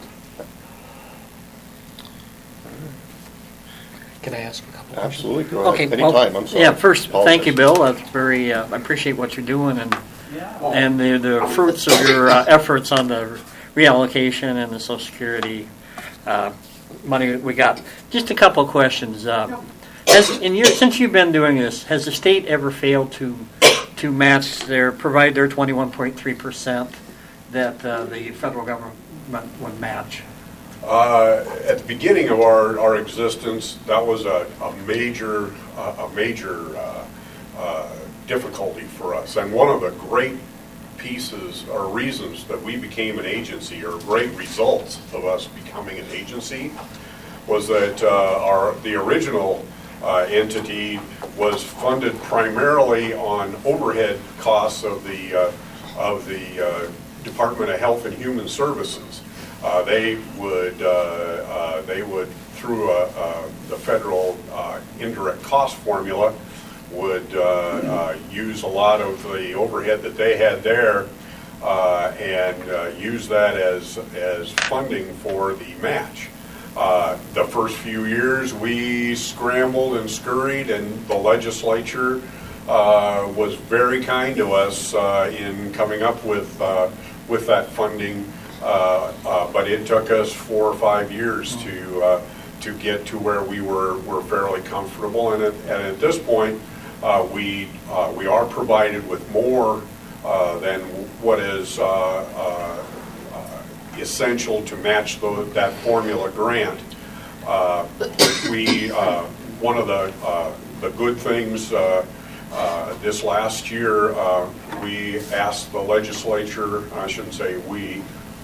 Can I ask a couple Absolutely, questions? go Okay, ahead. well, Anytime, I'm sorry. Yeah, first, Apologize. thank you, Bill. That's very, uh, I appreciate what you're doing and and the, the fruits of your uh, efforts on the reallocation and the Social Security uh, money that we got. Just a couple of questions. Uh, Has, in your, since you've been doing this, has the state ever failed to to match their, provide their twenty-one point three percent that uh, the federal government would match? Uh, at the beginning of our, our existence, that was a, a major uh, a major uh, uh, difficulty for us. And one of the great pieces or reasons that we became an agency, or great results of us becoming an agency, was that uh, our the original Uh, entity was funded primarily on overhead costs of the uh, of the uh, Department of Health and Human Services. Uh, they would uh, uh, they would through a, uh, the federal uh, indirect cost formula would uh, uh, use a lot of the overhead that they had there uh, and uh, use that as as funding for the match. Uh, the first few years, we scrambled and scurried, and the legislature uh, was very kind to us uh, in coming up with uh, with that funding. Uh, uh, but it took us four or five years to uh, to get to where we were were fairly comfortable. And at, and at this point, uh, we uh, we are provided with more uh, than what is. Uh, uh, essential to match the, that formula grant. Uh, we uh, one of the uh, the good things uh, uh, this last year, uh, we asked the legislature. I shouldn't say we.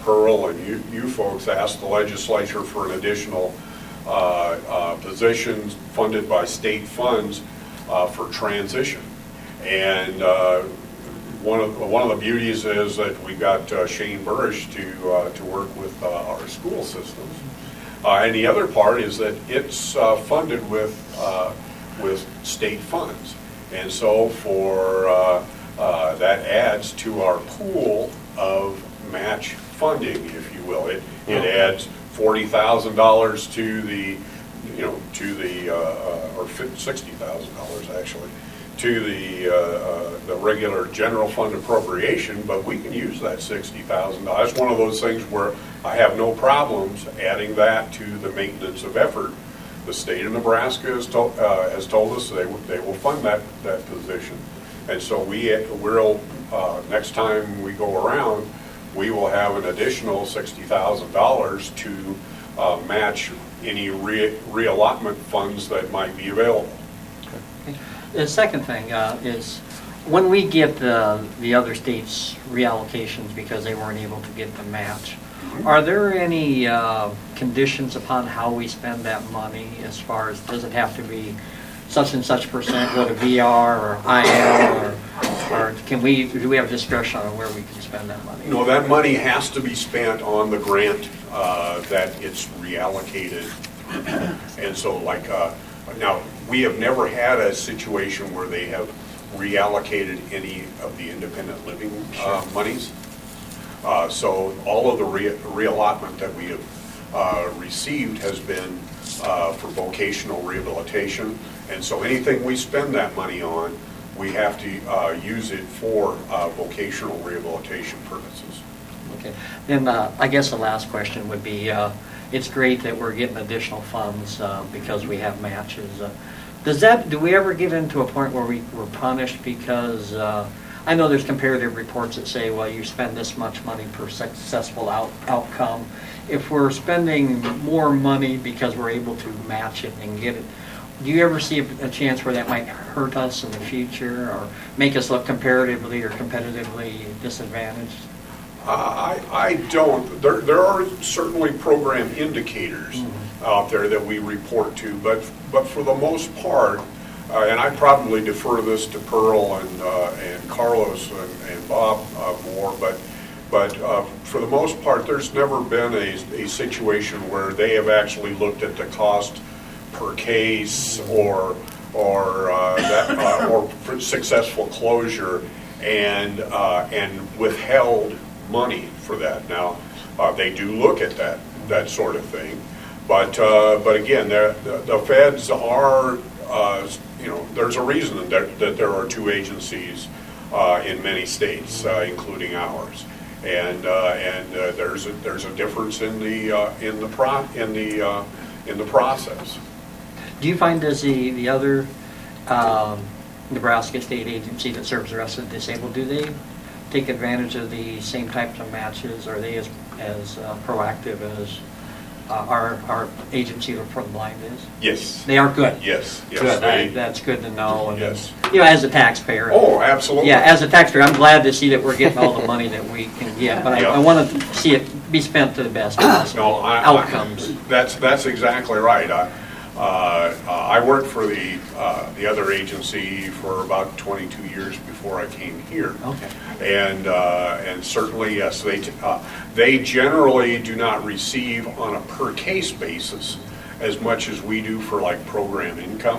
Pearl and you, you folks asked the legislature for an additional uh, uh, position funded by state funds uh, for transition. And uh, one of one of the beauties is that we got uh, Shane Burrish to uh, to work with uh, our school systems. Uh, and the other part is that it's uh, funded with uh, with state funds, and so for uh, uh, that adds to our pool of match funding, if you will. It it adds forty thousand dollars to the you know to the uh, uh, or sixty thousand dollars actually to the uh, uh, the regular general fund appropriation, but we can use that sixty thousand dollars. It's one of those things where I have no problems adding that to the maintenance of effort. The state of Nebraska has told, uh, has told us they, they will fund that, that position. And so we will, uh, next time we go around, we will have an additional sixty thousand dollars to uh, match any re reallotment funds that might be available. Okay. The second thing uh, is when we get the, the other states' reallocations because they weren't able to get the match, are there any uh, conditions upon how we spend that money as far as, does it have to be such and such percent go to V R or I L, or, or can we, do we have discretion on where we can spend that money? No, that money has to be spent on the grant uh, that it's reallocated. And so like, uh, now we have never had a situation where they have reallocated any of the independent living uh, monies. Uh, so all of the re reallotment that we have uh, received has been uh, for vocational rehabilitation, and so anything we spend that money on, we have to uh, use it for uh, vocational rehabilitation purposes. Okay. Then uh, I guess the last question would be, uh, it's great that we're getting additional funds uh, because we have matches. Uh, does that, do we ever get into a point where we were punished because uh, I know there's comparative reports that say, well, you spend this much money per successful out, outcome. If we're spending more money because we're able to match it and get it, do you ever see a, a chance where that might hurt us in the future or make us look comparatively or competitively disadvantaged? Uh, I, I don't. There, there are certainly program indicators mm-hmm. out there that we report to, but, but for the most part, Uh, and I probably defer this to Pearl and uh, and Carlos and, and Bob uh, more, but but uh, for the most part, there's never been a, a situation where they have actually looked at the cost per case or or uh, that uh, or successful closure and uh, and withheld money for that. Now uh, they do look at that that sort of thing, but uh, but again, the, the feds are. Uh, you know, there's a reason that, that there are two agencies uh, in many states, uh, including ours, and uh, and uh, there's a, there's a difference in the uh, in the pro in the uh, in the process. Do you find as the the other um, Nebraska state agency that serves the rest of the disabled, do they take advantage of the same types of matches? Are they as as uh, proactive as Uh, our our agency for the blind is? Yes. They are good. Yes. Yes. Good. They, I, that's good to know. And, yes. You know, as a taxpayer. Oh, absolutely. Yeah, as a taxpayer, I'm glad to see that we're getting all the money that we can get, but I, yeah. I want to see it be spent to the best possible no, I, outcomes. I, that's that's exactly right. I, uh, uh, I worked for the uh, the other agency for about twenty-two years before I came here. Okay. And uh, and certainly yes, they uh, they generally do not receive on a per case basis as much as we do for like program income,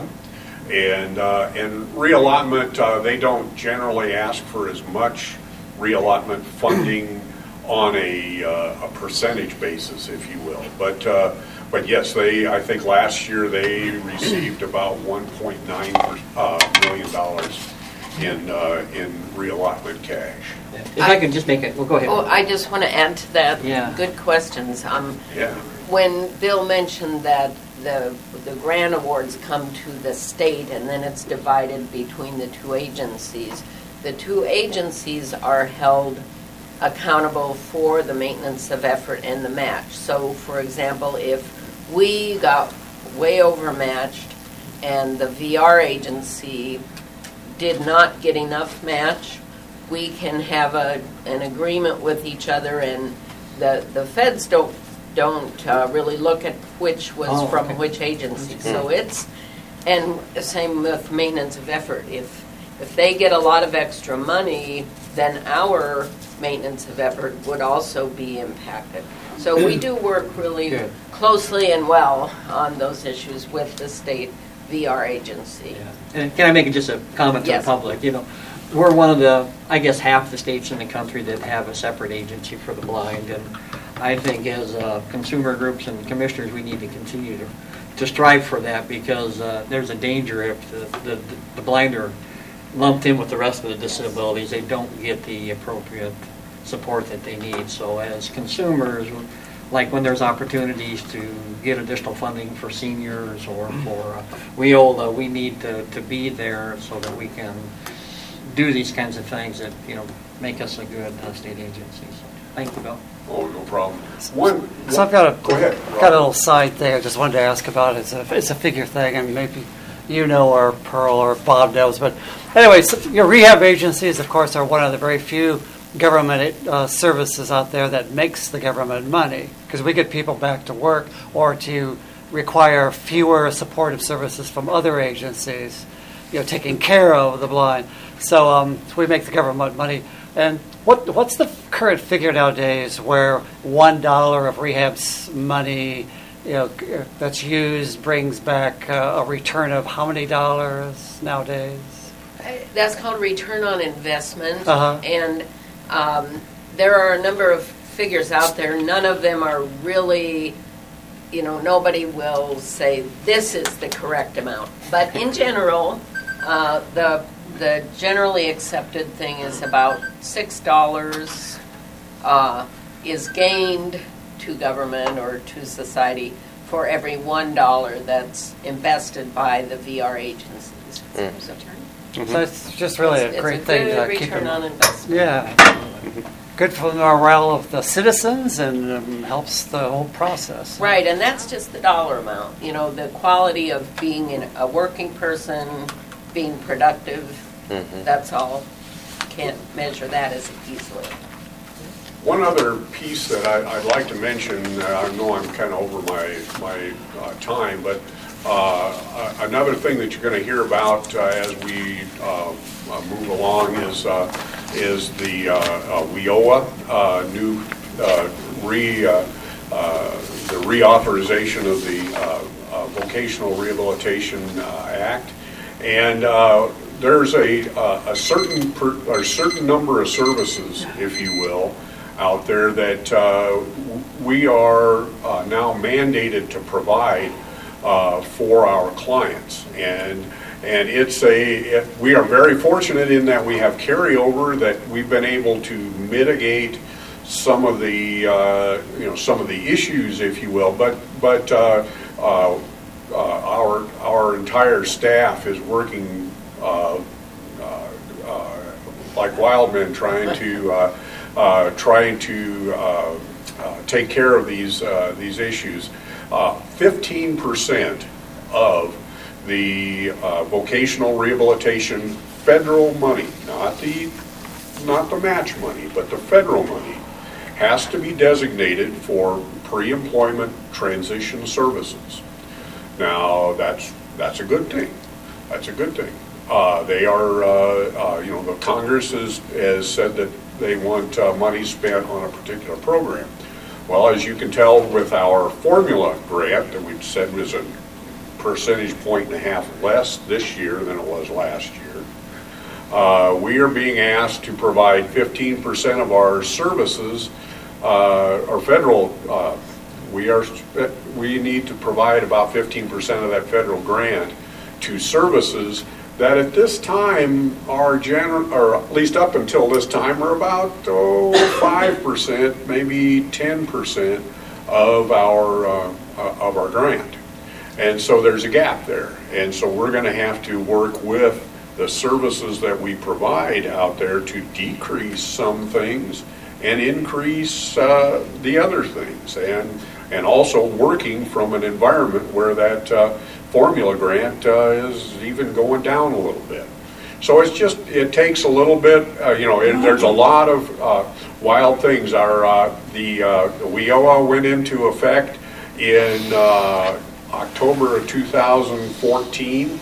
and uh, and reallotment uh, they don't generally ask for as much reallotment funding on a uh, a percentage basis, if you will, but. Uh, But yes, they. I think last year they received about one point nine uh, million dollars in uh, in reallotment cash. If I, I can just make it, well, go ahead. Well, I just want to add to that. Yeah. Good questions. Um, yeah. When Bill mentioned that the the grant awards come to the state and then it's divided between the two agencies, the two agencies are held accountable for the maintenance of effort and the match. So, for example, if we got way overmatched and the V R agency did not get enough match, we can have a, an agreement with each other and the the feds don't don't uh, really look at which was Oh, from okay. which agency. So it's, and the same with maintenance of effort. If if they get a lot of extra money, then our maintenance of effort would also be impacted. So we do work really Good. closely and well on those issues with the state V R agency. And can I make just a comment to Yes. the public? You know, we're one of the, I guess, half the states in the country that have a separate agency for the blind, and I think as uh, consumer groups and commissioners, we need to continue to, to strive for that, because uh, there's a danger if the, the, the blind are lumped in with the rest of the disabilities, they don't get the appropriate support that they need. So as consumers, like when there's opportunities to get additional funding for seniors or for uh, WIOLA, we need to, to be there so that we can do these kinds of things that, you know, make us a good uh, state agency. So, thank you, Bill. Oh, no problem. One, So I've got a, Go ahead, Rob. got a little side thing I just wanted to ask about. It's a, it's a figure thing, and maybe you know, or Pearl or Bob knows. But anyway, so, you know, rehab agencies, of course, are one of the very few government uh, services out there that makes the government money, because we get people back to work or to require fewer supportive services from other agencies, you know, taking care of the blind. So, um, so we make the government money. And what what's the current figure nowadays where one dollar of rehab's money, you know, that's used brings back uh, a return of how many dollars nowadays? That's called return on investment, Uh-huh. and um, there are a number of figures out there. None of them are really, you know, nobody will say this is the correct amount. But in general, uh, the the generally accepted thing is about six dollars uh, is gained to government or to society for every one dollar that's invested by the V R agencies. Mm. So, Mm-hmm. So it's just really It's- a great it's a thing good to keep return in on investment. Yeah. Good for the morale of the citizens, and um, helps the whole process. Right, and that's just the dollar amount. You know, the quality of being in a working person, being productive, Mhm. that's all. Can't measure that as easily. One other piece that I, I'd like to mention, uh, I know I'm kind of over my, my uh, time, but uh, another thing that you're going to hear about uh, as we uh, uh, move along is uh, is the uh, uh, WIOA, uh, new uh, re, uh, uh, the reauthorization of the uh, uh, Vocational Rehabilitation uh, Act. And uh, there's a, uh, a certain per, or certain number of services, if you will, out there that uh, we are uh, now mandated to provide uh, for our clients. And and it's a it, we are very fortunate in that we have carryover, that we've been able to mitigate some of the uh, you know some of the issues, if you will. But but uh, uh, uh, our our entire staff is working uh, uh, uh, like wild men, trying to uh, uh, trying to uh, uh, take care of these uh, these issues. Fifteen percent of the uh, vocational rehabilitation federal money, not the not the match money, but the federal money, has to be designated for pre-employment transition services. Now, that's that's a good thing. That's a good thing. Uh, they are, uh, uh, you know, the Congress has, has said that they want uh, money spent on a particular program. Well, as you can tell with our formula grant that we said was a percentage point and a half less this year than it was last year, uh, we are being asked to provide fifteen percent of our services, uh, our federal, uh, we are we need to provide about fifteen percent of that federal grant to services that at this time are general, or at least up until this time, are about oh, five percent, maybe ten percent of our uh, of our grant. And so there's a gap there. And so we're going to have to work with the services that we provide out there to decrease some things and increase uh, the other things. And and also working from an environment where that uh, formula grant uh, is even going down a little bit. So it's just, it takes a little bit, uh, you know, it, there's a lot of uh, wild things. Our, uh, the, uh, the W I O A went into effect in uh, October of two thousand fourteen,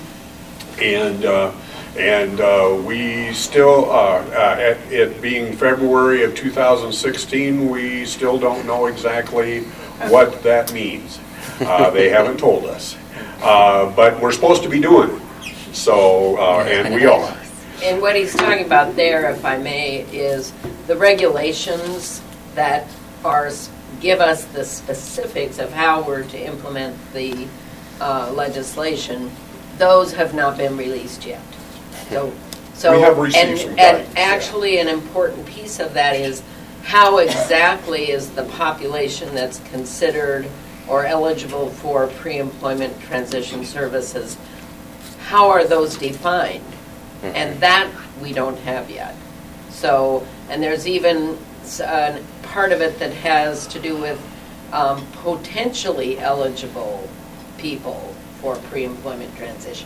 and uh, and uh, we still, uh, uh, at it being February of two thousand sixteen, we still don't know exactly what that means. Uh, they haven't told us, uh, but we're supposed to be doing it. So, uh, and we are. And what he's talking about there, if I may, is the regulations that are give us the specifics of how we're to implement the uh, legislation. Those have not been released yet. So, so we have received and, some and guidance, actually, an important piece of that is how exactly is the population that's considered or eligible for pre-employment transition services. How are those defined? Mm-hmm. And that we don't have yet. So, and there's even a part of it that has to do with um, potentially eligible people for pre-employment transition.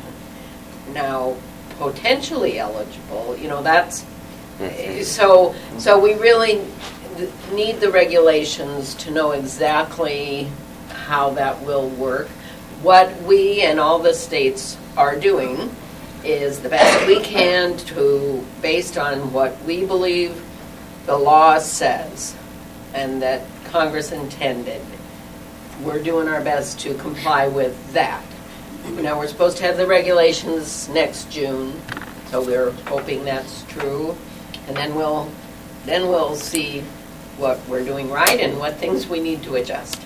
Now, potentially eligible, you know, that's, mm-hmm. so, so we really need the regulations to know exactly how that will work. What we and all the states are doing is the best we can to, based on what we believe the law says and that Congress intended, we're doing our best to comply with that. Now, we're supposed to have the regulations next June, so we're hoping that's true, and then we'll then we'll see what we're doing right and what things we need to adjust.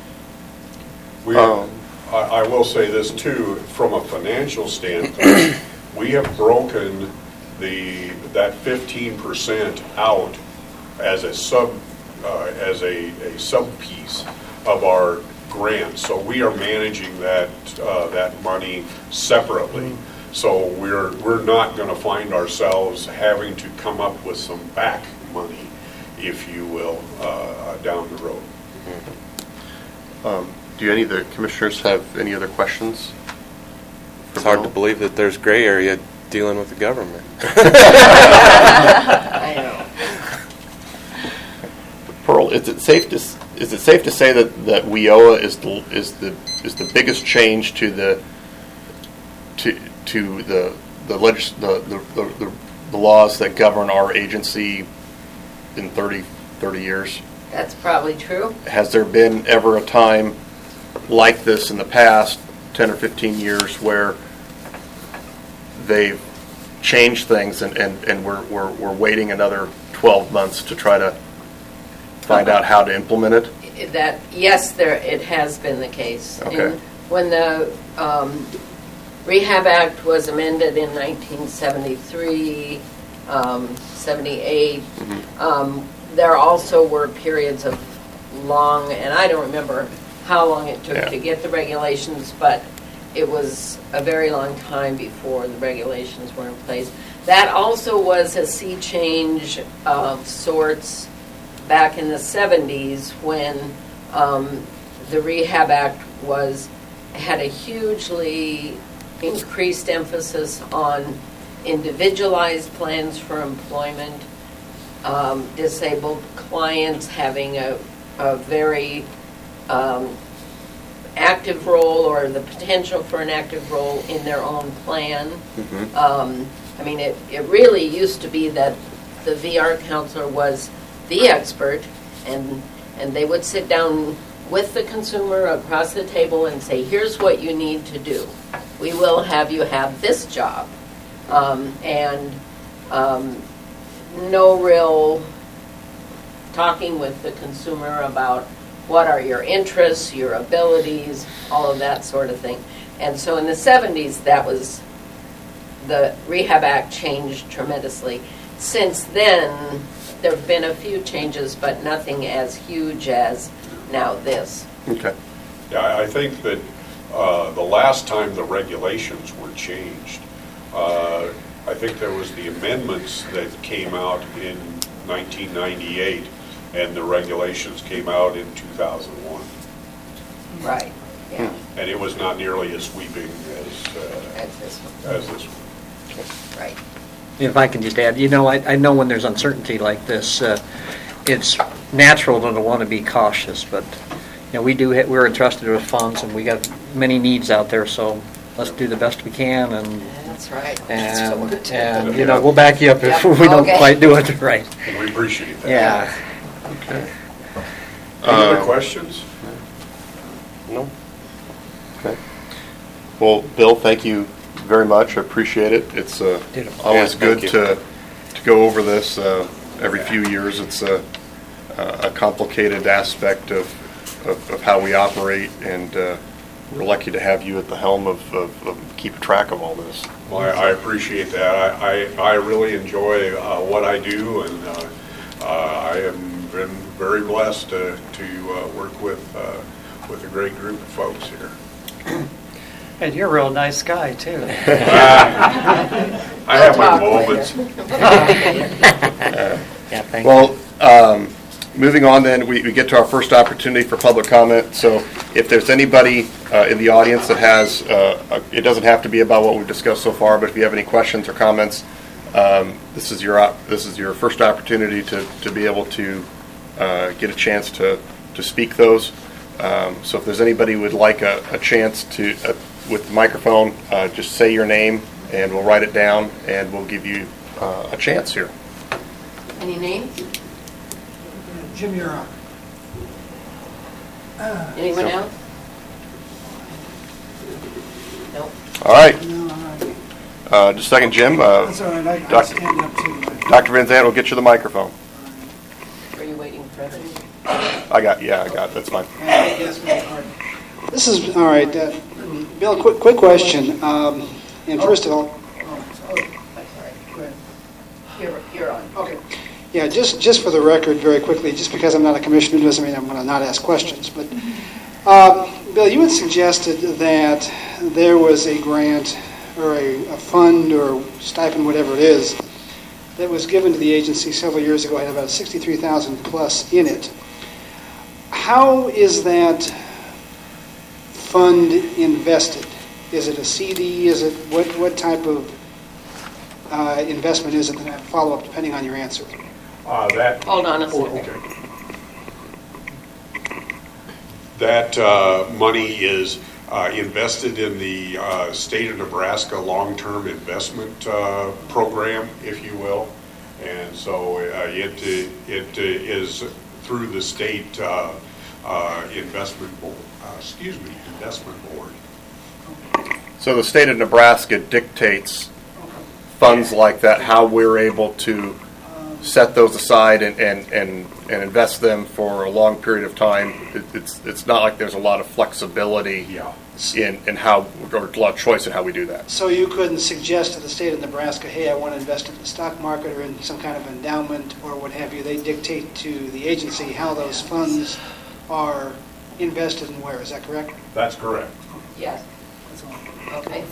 We, um, I, I will say this too, from a financial standpoint, we have broken the that fifteen percent out as a sub uh, as a, a sub piece of our grant. So we are managing that uh, that money separately. So we're we're not going to find ourselves having to come up with some back money, if you will, uh, down the road. Mm-hmm. um, do any of the commissioners have any other questions? It's hard to believe that there's gray area dealing with the government. I know. Pearl, is it safe to is it safe to say that that W I O A is the is the is the biggest change to the to to the the, legis, the, the, the the laws that govern our agency in thirty, thirty years? That's probably true. Has there been ever a time like this in the past ten or fifteen years where they've changed things and, and, and we're, we're we're waiting another twelve months to try to find out how to implement it? That yes, there it has been the case. Okay. In, when the um, Rehab Act was amended in nineteen seventy-three, um, seventy-eight, mm-hmm. um, there also were periods of long, and I don't remember how long it took yeah. to get the regulations, but it was a very long time before the regulations were in place. That also was a sea change of sorts back in the seventies when um, the Rehab Act was had a hugely increased emphasis on individualized plans for employment, um, disabled clients having a, a very um, active role or the potential for an active role in their own plan. Mm-hmm. um, I mean, it, it really used to be that the V R counselor was the expert, and and they would sit down with the consumer across the table and say, here's what you need to do. We will have you have this job. Um, and um, no real talking with the consumer about what are your interests, your abilities, all of that sort of thing. And so in the seventies, that was, the Rehab Act changed tremendously. Since then, there have been a few changes, but nothing as huge as now this. Okay. Yeah, I think that uh, the last time the regulations were changed, uh, I think there was the amendments that came out in nineteen ninety-eight, and the regulations came out in two thousand one. Right. Yeah. And it was not nearly as sweeping as uh, as this one. As this one. Right. If I can just add, you know, I, I know when there's uncertainty like this, uh, it's natural to want to be cautious, but you know, we do ha- we're entrusted with funds, and we got many needs out there, so let's do the best we can, and That's right. and, and you know, we'll back you up if Yep. we don't Okay. quite do it right. We appreciate that. Yeah. Okay. Any other Uh, questions? No? Okay. Well, Bill, thank you very much. I appreciate it. It's uh, always Yeah, good thank you. to to go over this uh, every few years. It's a, a complicated aspect of, of, of how we operate, and uh, we're lucky to have you at the helm of, of, of keeping track of all this. Well, I, I appreciate that. I, I, I really enjoy uh, what I do, and uh, uh, I have been very blessed to, to uh, work with uh, with a great group of folks here. And you're a real nice guy, too. I have my moments. Yeah, thank Well, um, moving on then, we, we get to our first opportunity for public comment. So if there's anybody uh, in the audience that has, uh, a, it doesn't have to be about what we've discussed so far, but if you have any questions or comments, um, this is your op- this is your first opportunity to, to be able to uh, get a chance to, to speak those. Um, so if there's anybody who would like a, a chance to, uh, with the microphone, uh, just say your name and we'll write it down and we'll give you uh, a chance here. Any names? Jim, you're on. Anyone No. else? Nope. All right. No, all right. Uh, just a second, Jim. Uh, That's all right. I, I Doctor stand up too. Doctor Van Zandt will get you the microphone. Are you waiting for others? I got, yeah, I got it. That's fine. This is, all right, uh, Bill, quick, quick question. Um, and first of all, You're, you're on. okay. Yeah, just, just for the record, very quickly, just because I'm not a commissioner doesn't mean I'm going to not ask questions. But, uh, Bill, you had suggested that there was a grant or a, a fund or stipend, whatever it is, that was given to the agency several years ago. It had about sixty-three thousand plus in it. How is that fund invested? Is it a C D? Is it what? What type of uh, investment is it? And I follow up depending on your answer. Uh, that Hold on a second. Okay. That uh, money is uh, invested in the uh, state of Nebraska long-term investment uh, program, if you will, and so uh, it it is through the state uh, uh, investment board. Uh, excuse me, investment board. So the state of Nebraska dictates funds like that, how we're able to set those aside and, and, and, and invest them for a long period of time. It, it's it's not like there's a lot of flexibility Yeah. in, in how, or a lot of choice in how we do that. So you couldn't suggest to the state of Nebraska, hey, I want to invest in the stock market or in some kind of endowment or what have you. They dictate to the agency how those funds are invested and where. Is that correct? That's correct. Yes. Okay.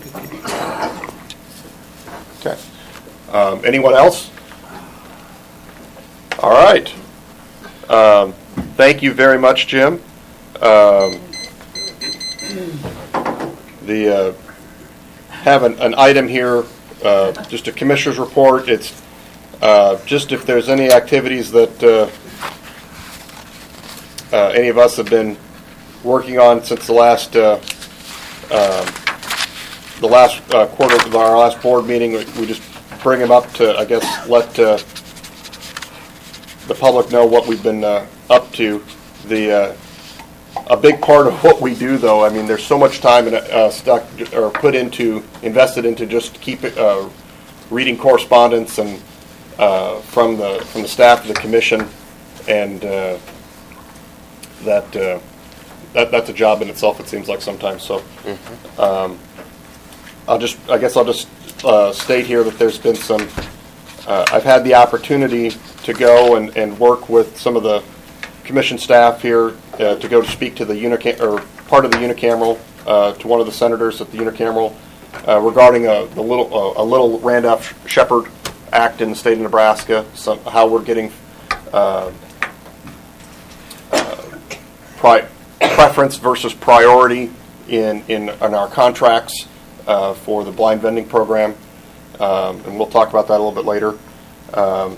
Okay. Um, anyone else? All right. Um, thank you very much, Jim. Um, the uh, have an, an item here, uh, just a commissioner's report. It's uh, just if there's any activities that uh, uh, any of us have been working on since the last uh, um, the last uh, quarter of our last board meeting. We, we just bring them up to, I guess, let uh, the public know what we've been uh, up to. The uh, a big part of what we do, though, I mean, there's so much time and uh, stuck or put into, invested into just keep it, uh, reading correspondence and uh, from the from the staff of the commission, and uh, that uh, that that's a job in itself. It seems like sometimes. So, mm-hmm. um, I'll just, I guess, I'll just uh, state here that there's been some. Uh, I've had the opportunity to go and, and work with some of the commission staff here uh, to go to speak to the unicam or part of the unicameral uh, to one of the senators at the unicameral uh, regarding a the little uh, a little Randolph Shepherd Act in the state of Nebraska. Some, how we're getting uh, uh, pri- preference versus priority in in, in our contracts uh, for the blind vending program. um, and we'll talk about that a little bit later. Um,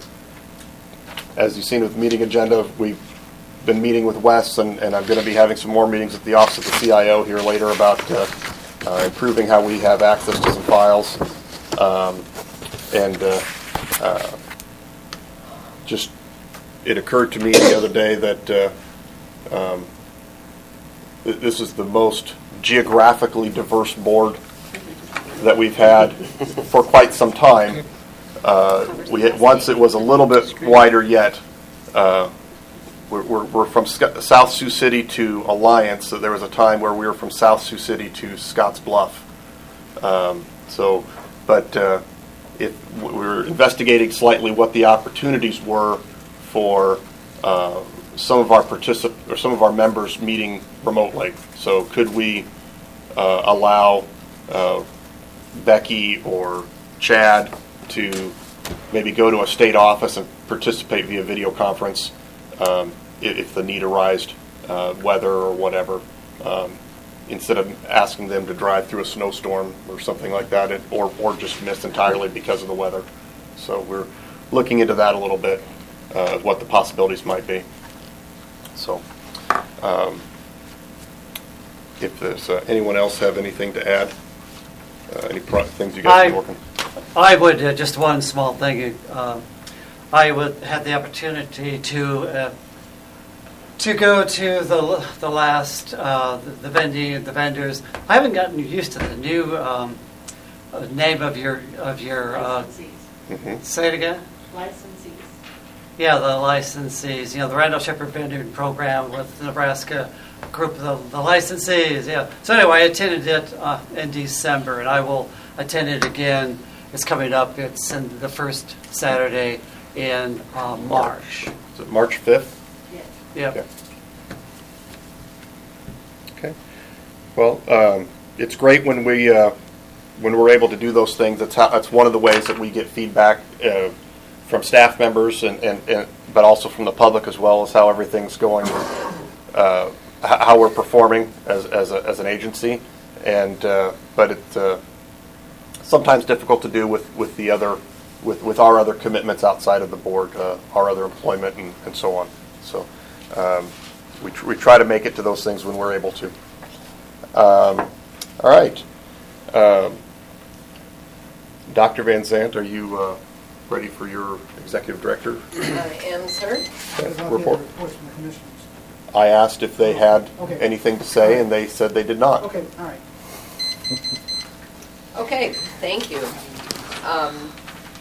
as you've seen with the meeting agenda, we've been meeting with Wes, and, and I'm going to be having some more meetings at the Office of the C I O here later about uh, uh, improving how we have access to some files. Um, and uh, uh, just, it occurred to me the other day that uh, um, th- this is the most geographically diverse board that we've had for quite some time. Uh, we had, once it was a little bit wider yet. Uh, we're, we're, we're from Sc- South Sioux City to Alliance. So there was a time where we were from South Sioux City to Scotts Bluff. Um, so, but uh, if we were investigating slightly what the opportunities were for uh, some of our particip- or some of our members meeting remotely. So, could we uh, allow uh, Becky or Chad to maybe go to a state office and participate via video conference um, if, if the need arised, uh, weather or whatever, um, instead of asking them to drive through a snowstorm or something like that, it, or, or just miss entirely because of the weather. So we're looking into that a little bit, uh, what the possibilities might be. So um, if there's uh, anyone else have anything to add, uh, any pro- things you guys I, are working? I would, uh, just one small thing. Uh, I would have the opportunity to uh, to go to the the last uh, the, the vending the vendors. I haven't gotten used to the new um, uh, name of your of your. Uh, Licensees. Say it again. Licensees. Yeah, the licensees. You know, the Randall Shepherd Vineyard program with the Nebraska group of the, the licensees. Yeah. So anyway, I attended it uh, in December, and I will attend it again. It's coming up. It's in the first Saturday in uh, March. Is it March fifth? Yes. Yep. Okay. Okay. Well, um, it's great when we uh, when we're able to do those things. That's how. That's one of the ways that we get feedback uh, from staff members, and, and, and but also from the public as well, as how everything's going, uh, how we're performing as as, a, as an agency, and uh, but it's uh, sometimes difficult to do with, with the other with, with our other commitments outside of the board, uh, our other employment and, and so on. So um, we tr- we try to make it to those things when we're able to. Um, all right. Um, Doctor Van Zandt, are you uh, ready for your executive director I am, sir. report? I asked if they had Okay. anything to say, and they said they did not. Okay, all right. Okay, thank you. Um,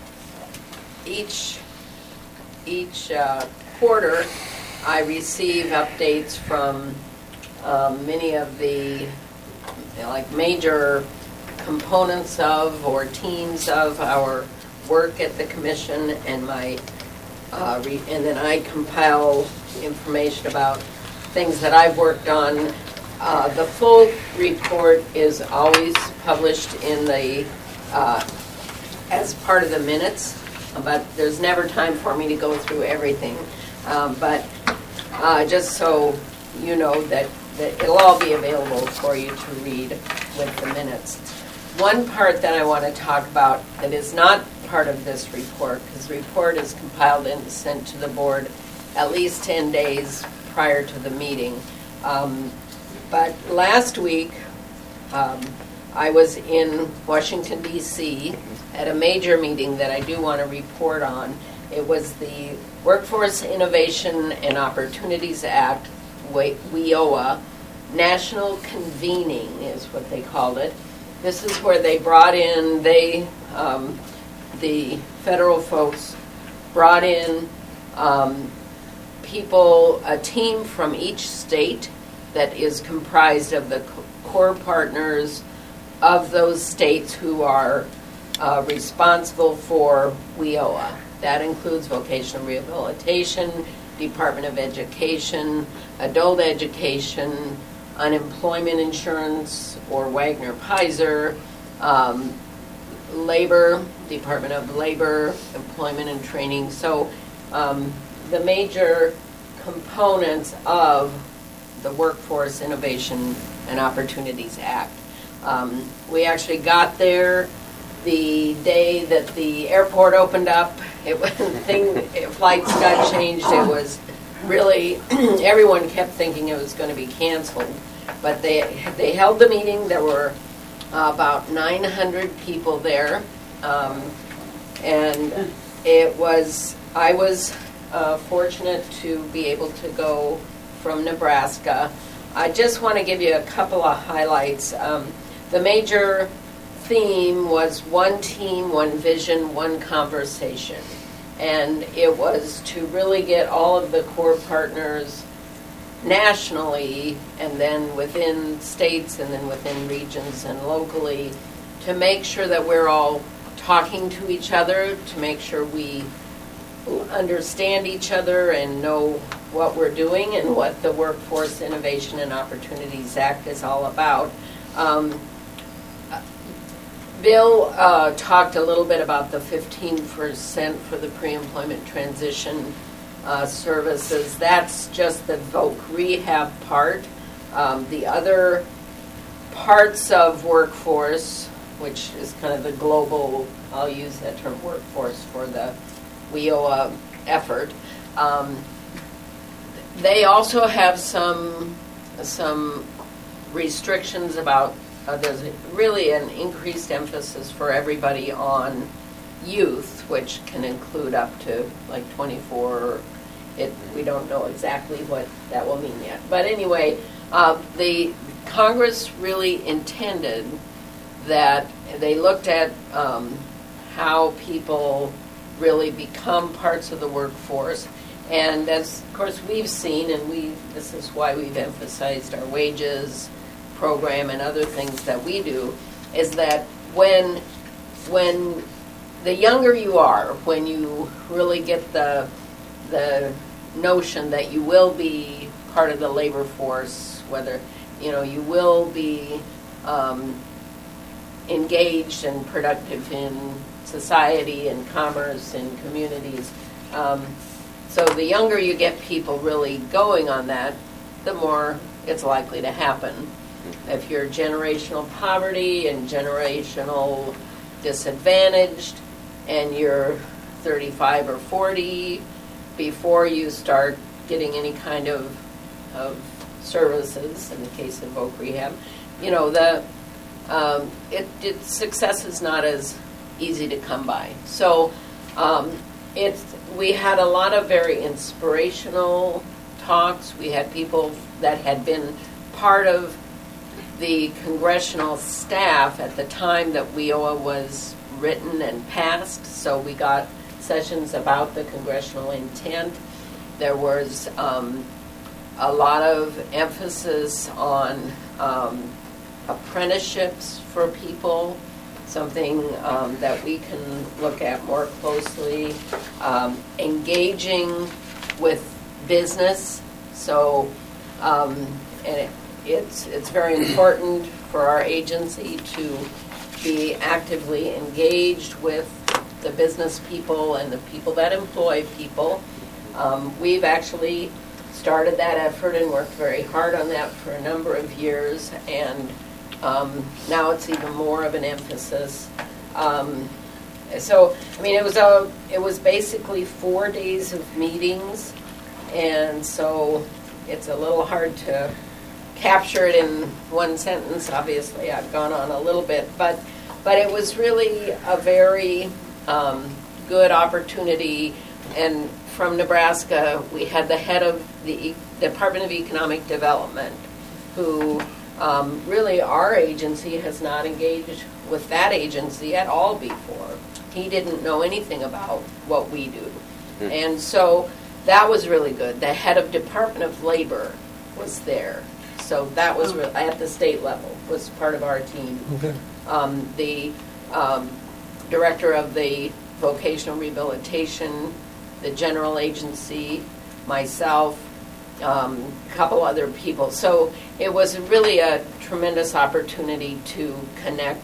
each each uh, quarter, I receive updates from um, many of the you know, like major components of or teams of our work at the commission, and my uh, re- and then I compile information about things that I've worked on. Uh, the full report is always published in the uh, as part of the minutes, but there's never time for me to go through everything. Um, but uh, just so you know that, that it'll all be available for you to read with the minutes. One part that I want to talk about that is not part of this report, because the report is compiled and sent to the board at least ten days prior to the meeting. Um, but last week, um, I was in Washington, D C at a major meeting that I do want to report on. It was the Workforce Innovation and Opportunities Act, W I O A, National Convening is what they called it. This is where they brought in, they, um, the federal folks brought in um, people, a team from each state that is comprised of the core partners of those states who are uh, responsible for W I O A. That includes vocational rehabilitation, Department of Education, adult education, unemployment insurance or Wagner-Pfizer, um, labor, Department of Labor, employment and training. So um, the major components of the Workforce Innovation and Opportunities Act. Um, we actually got there the day that the airport opened up, it was thing flights got changed. It was really everyone kept thinking it was going to be canceled, but they they held the meeting. There were uh, about nine hundred people there, um, and it was I was uh, fortunate to be able to go from Nebraska. I just want to give you a couple of highlights. Um, the major theme was one team, one vision, one conversation. And it was to really get all of the core partners nationally and then within states and then within regions and locally to make sure that we're all talking to each other, to make sure we understand each other and know what we're doing and what the Workforce Innovation and Opportunities Act is all about. Um, Bill uh, talked a little bit about the fifteen percent for the pre-employment transition uh, services. That's just the voc rehab part. Um, the other parts of workforce, which is kind of the global, I'll use that term workforce for the W I O A effort, um, they also have some, some restrictions about Uh, there's really an increased emphasis for everybody on youth, which can include up to like twenty-four. It, we don't know exactly what that will mean yet. But anyway, uh, the Congress really intended that they looked at um, how people really become parts of the workforce. And as, of course, we've seen, and we this is why we've emphasized our wages program and other things that we do, is that when when the younger you are, when you really get the the notion that you will be part of the labor force, whether you know you will be um, engaged and productive in society and commerce and communities. Um, so the younger you get people really going on that, the more it's likely to happen. If you're generational poverty and generational disadvantaged and you're thirty-five or forty, before you start getting any kind of, of services, in the case of voc rehab, you know, the um, it, it, success is not as easy to come by. So um, it's, we had a lot of very inspirational talks. We had people that had been part of the congressional staff at the time that W I O A was written and passed, so we got sessions about the congressional intent. There was um, a lot of emphasis on um, apprenticeships for people, something um, that we can look at more closely, um, engaging with business. So, um, and it, It's it's very important for our agency to be actively engaged with the business people and the people that employ people. Um, we've actually started that effort and worked very hard on that for a number of years, and um, now it's even more of an emphasis. Um, so, I mean, it was a it was basically four days of meetings, and so it's a little hard to capture it in one sentence. Obviously, I've gone on a little bit, but but it was really a very um, good opportunity. And from Nebraska, we had the head of the Department of Economic Development, who um, really our agency has not engaged with that agency at all before. He didn't know anything about what we do, mm. and so that was really good. The head of Department of Labor was there. So that was re- at the state level, was part of our team. Okay. Um, the um, director of the vocational rehabilitation, the general agency, myself, um, a couple other people. So it was really a tremendous opportunity to connect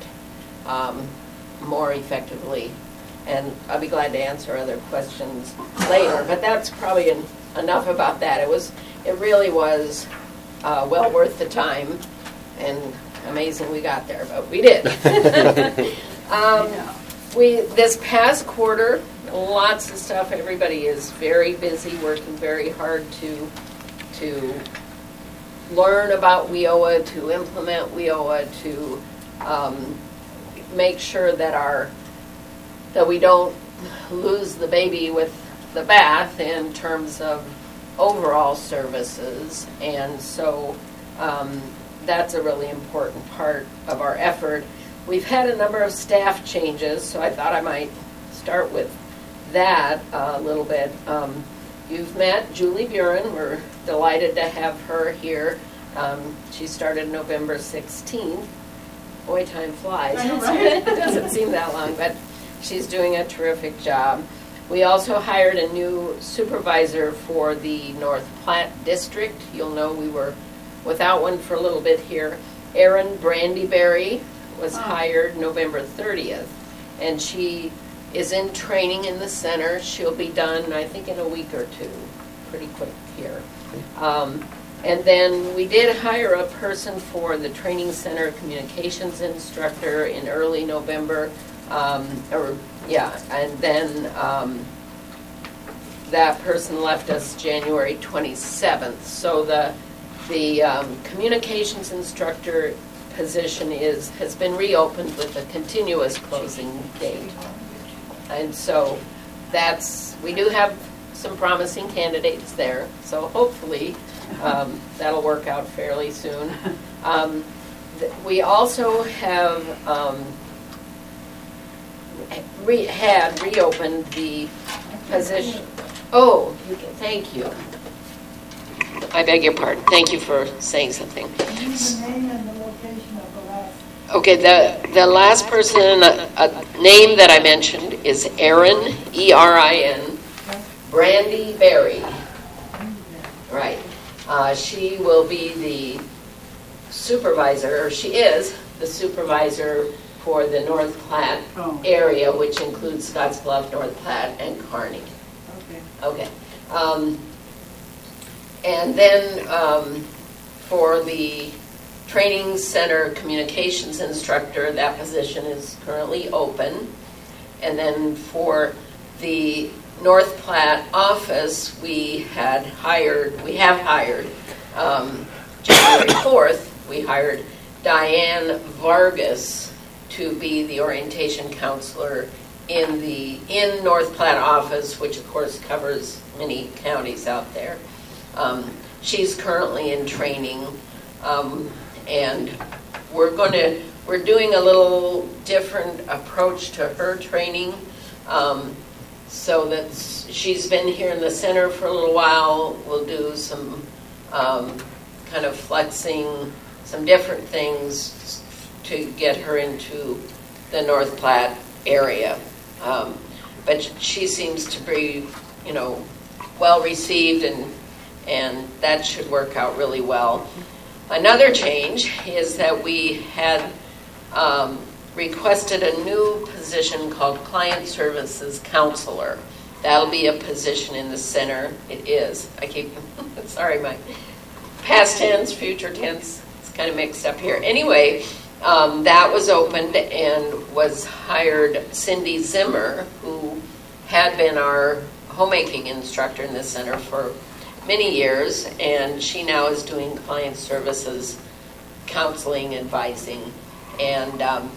um, more effectively. And I'll be glad to answer other questions later. But that's probably en- enough about that. It was, it really was. Uh, well worth the time, and amazing we got there, but we did. Um, we this past quarter, lots of stuff. Everybody is very busy, working very hard to to learn about W I O A, to implement W I O A, to um, make sure that our that we don't lose the baby with the bath in terms of overall services, and so um, that's a really important part of our effort. We've had a number of staff changes, so I thought I might start with that a little bit. Um, you've met Julie Buren. We're delighted to have her here. Um, she started November sixteenth. Boy, time flies. I know, right? It doesn't seem that long, but she's doing a terrific job. We also hired a new supervisor for the North Platte District. You'll know we were without one for a little bit here. Erin Brandyberry was Oh. hired November thirtieth, and she is in training in the center. She'll be done, I think, in a week or two, pretty quick here. Um, and then we did hire a person for the training center communications instructor in early November. Um, or yeah, and then um, that person left us January twenty-seventh. So the the um, communications instructor position is has been reopened with a continuous closing date, and so that's we do have some promising candidates there. So hopefully um, that'll work out fairly soon. Um, th- we also have. Um, Re- had reopened the position. Oh, you can, thank you. I beg your pardon. Thank you for saying something. Okay, the the last person, a, a name that I mentioned is Erin, E R I N, Brandy Berry. Right. Uh, she will be the supervisor, or she is the supervisor for the North Platte Oh. area, which includes Scottsbluff, North Platte, and Kearney. Okay. Okay. Um, and then um, for the training center communications instructor, that position is currently open. And then for the North Platte office, we had hired, we have hired, um, January fourth, we hired Diane Vargas to be the orientation counselor in the in North Platte office, which of course covers many counties out there. Um, she's currently in training, um, and we're going to we're doing a little different approach to her training, um, so that she's been here in the center for a little while. We'll do some um, kind of flexing, some different things to get her into the North Platte area. Um, but she seems to be, you know, well received, and and that should work out really well. Another change is that we had um, requested a new position called Client Services Counselor. That'll be a position in the center. It is. I keep, sorry, my past tense, future tense, it's kind of mixed up here. Anyway, Um, that was opened and was hired Cindy Zimmer, who had been our homemaking instructor in the center for many years, and she now is doing client services, counseling, advising, and um,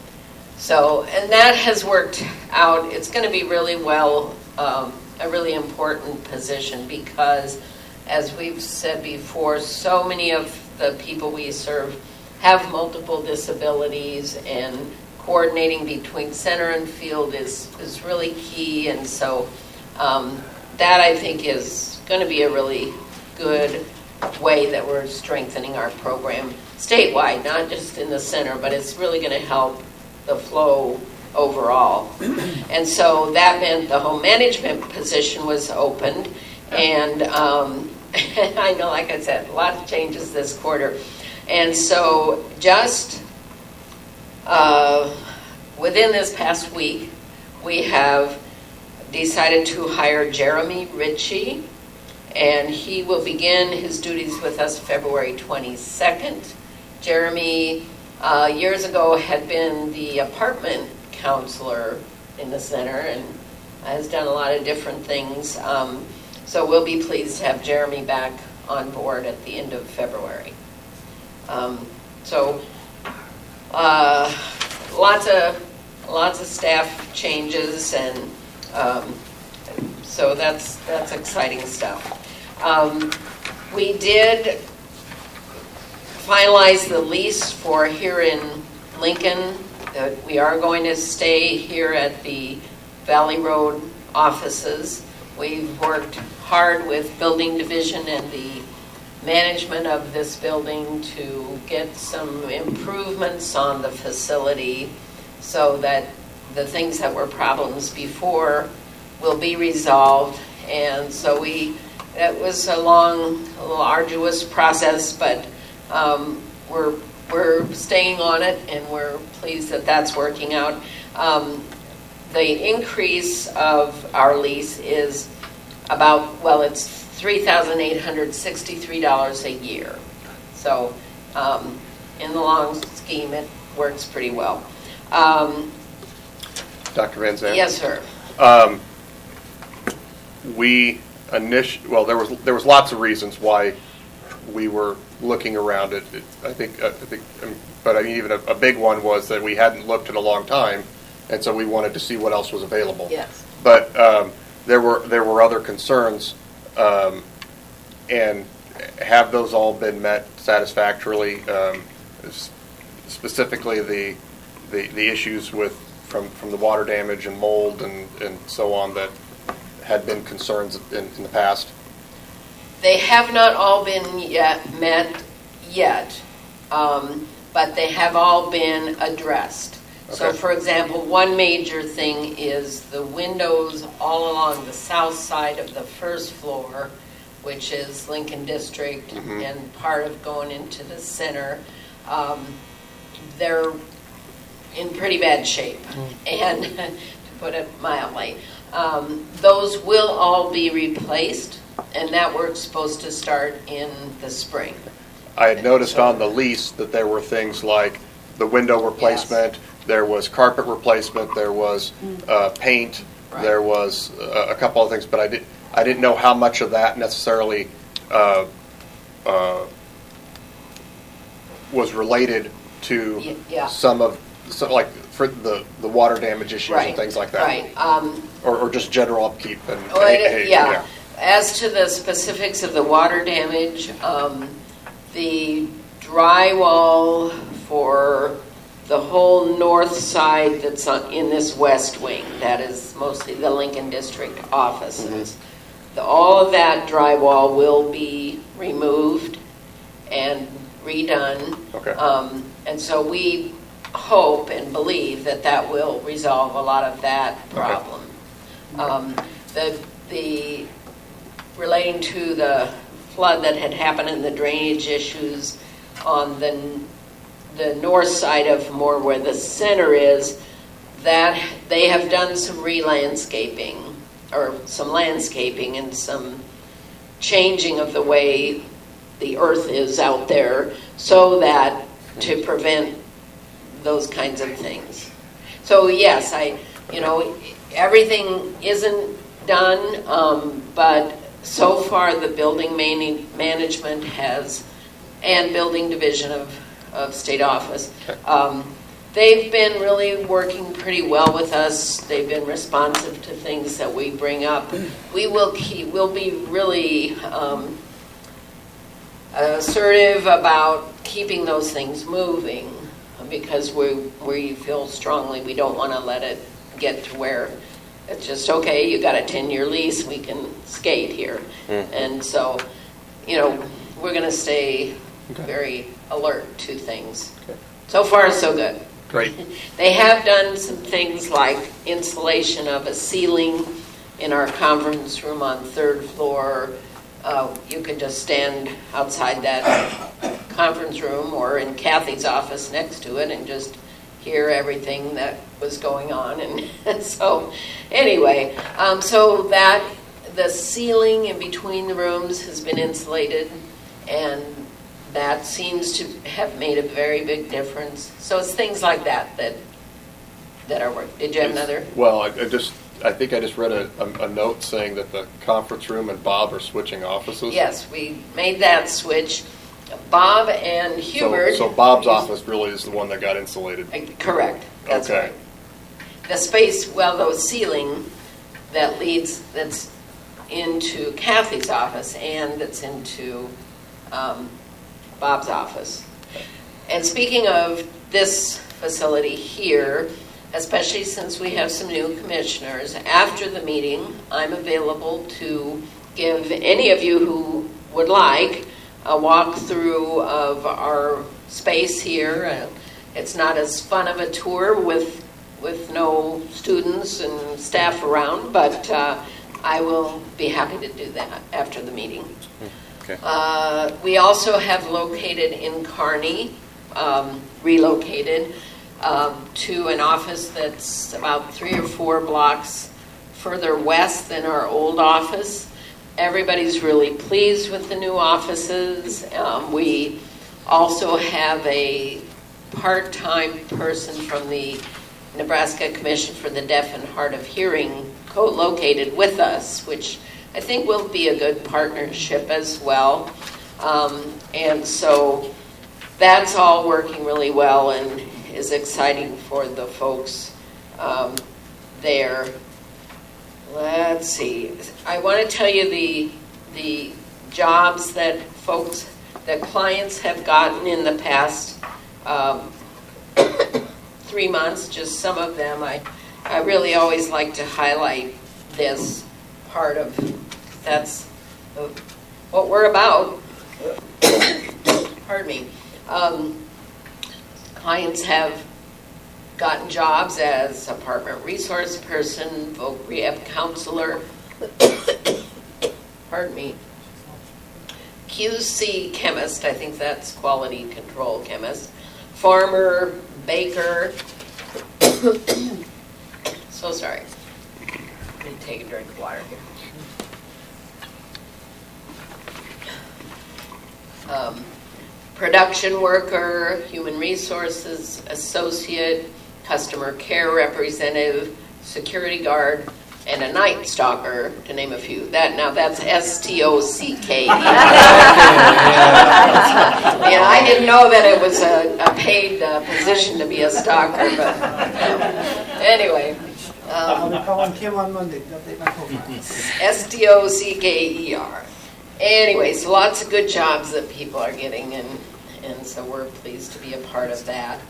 so and that has worked out. It's going to be really well um, a really important position because, as we've said before, so many of the people we serve have multiple disabilities, and coordinating between center and field is, is really key. And so um, that, I think, is going to be a really good way that we're strengthening our program statewide, not just in the center, but it's really going to help the flow overall. And so that meant the home management position was opened, and um, I know, like I said, a lot of changes this quarter. And so just uh, within this past week, we have decided to hire Jeremy Ritchie, and he will begin his duties with us February twenty-second. Jeremy, uh, years ago, had been the apartment counselor in the center and has done a lot of different things. Um, so we'll be pleased to have Jeremy back on board at the end of February. Um, so uh, lots of lots of staff changes, and um, so that's that's exciting stuff. Um, we did finalize the lease for here in Lincoln. Uh, we are going to stay here at the Valley Road offices. We've worked hard with Building Division and the management of this building to get some improvements on the facility so that the things that were problems before will be resolved. And so we, it was a long, a little arduous process, but um, we're we're staying on it, and we're pleased that that's working out. Um, the increase of our lease is about, well, it's three thousand eight hundred sixty-three dollars a year. So um, in the long scheme, it works pretty well. Um, Doctor Van Zandt? Yes, sir. Um, we initially, well, there was there was lots of reasons why we were looking around it. it I think, uh, I think, um, but I mean, even a, a big one was that we hadn't looked in a long time, and so we wanted to see what else was available. Yes. But um, there were there were other concerns, um, and have those all been met satisfactorily? Um, specifically, the, the the issues with from from the water damage and mold and and so on that had been concerns in, in the past. They have not all been yet met yet, um, but they have all been addressed. Okay. So, for example, one major thing is the windows all along the south side of the first floor, which is Lincoln District, mm-hmm. and part of going into the center. Um, they're in pretty bad shape, mm. and to put it mildly. Um, those will all be replaced, and that work's supposed to start in the spring. I had noticed so, on the lease that there were things like the window replacement, yes. there was carpet replacement, there was uh, paint, right. there was uh, a couple of things, but I, did, I didn't know how much of that necessarily uh, uh, was related to yeah. some of, so like for the, the water damage issues right. and things like that. Right. Um, or, or just general upkeep. And well, hey, it, hey, yeah. yeah. As to the specifics of the water damage, um, the drywall for the whole north side that's on, in this west wing, that is mostly the Lincoln District offices, mm-hmm. the, all of that drywall will be removed and redone. Okay. Um, and so we hope and believe that that will resolve a lot of that problem. Okay. Um, the the relating to the flood that had happened and the drainage issues on the the north side of more where the center is, that they have done some re-landscaping or some landscaping and some changing of the way the earth is out there so that to prevent those kinds of things. So yes, I, you know, everything isn't done, um, but so far the building man- management has, and building division of, of state office, um, they've been really working pretty well with us. They've been responsive to things that we bring up. We will keep, we'll be really um, assertive about keeping those things moving, because we we feel strongly we don't want to let it get to where it's just, okay, you got a ten-year lease, we can skate here. Mm-hmm. And so, you know, we're going to stay okay. very alert to things. Okay. So far, so good. Great. They have done some things like insulation of a ceiling in our conference room on third floor. Uh, you could just stand outside that conference room or in Kathy's office next to it and just hear everything that was going on. And, and so anyway, um, so that the ceiling in between the rooms has been insulated, and that seems to have made a very big difference. So it's things like that that that are working. Did you have another? Well, I, I just, I think I just read a, a, a note saying that the conference room and Bob are switching offices. Yes, we made that switch. Bob and Hubert. So, so Bob's office really is the one that got insulated. Correct. That's okay. right. The space, well, the ceiling that leads, that's into Kathy's office and that's into um, Bob's office. And speaking of this facility here, especially since we have some new commissioners, after the meeting, I'm available to give any of you who would like a walkthrough of our space here. Uh, it's not as fun of a tour with with no students and staff around, but uh, I will be happy to do that after the meeting. Okay. Uh, we also have located in Kearney, um, relocated um, to an office that's about three or four blocks further west than our old office. Everybody's really pleased with the new offices. Um, we also have a part-time person from the Nebraska Commission for the Deaf and Hard of Hearing co-located with us, which I think will be a good partnership as well. Um, and so that's all working really well and is exciting for the folks um, there. Let's see. I want to tell you the the jobs that folks, that clients have gotten in the past um, three months, just some of them. I, I really always like to highlight this part of, that's what we're about. Pardon me. Um, clients have gotten jobs as apartment resource person, voc rehab counselor, pardon me, Q C chemist, I think that's quality control chemist, farmer, baker. So sorry. Let me take a drink of water here. Um, production worker, human resources associate, customer care representative, security guard, and a night stalker, to name a few. That now that's S T O C K E. Yeah, I didn't know that it was a, a paid uh, position to be a stalker, but um, anyway. Um, I'll be calling Kim on Monday to update my profile. S T O C K E R. Anyway, so lots of good jobs that people are getting, and and so we're pleased to be a part of that.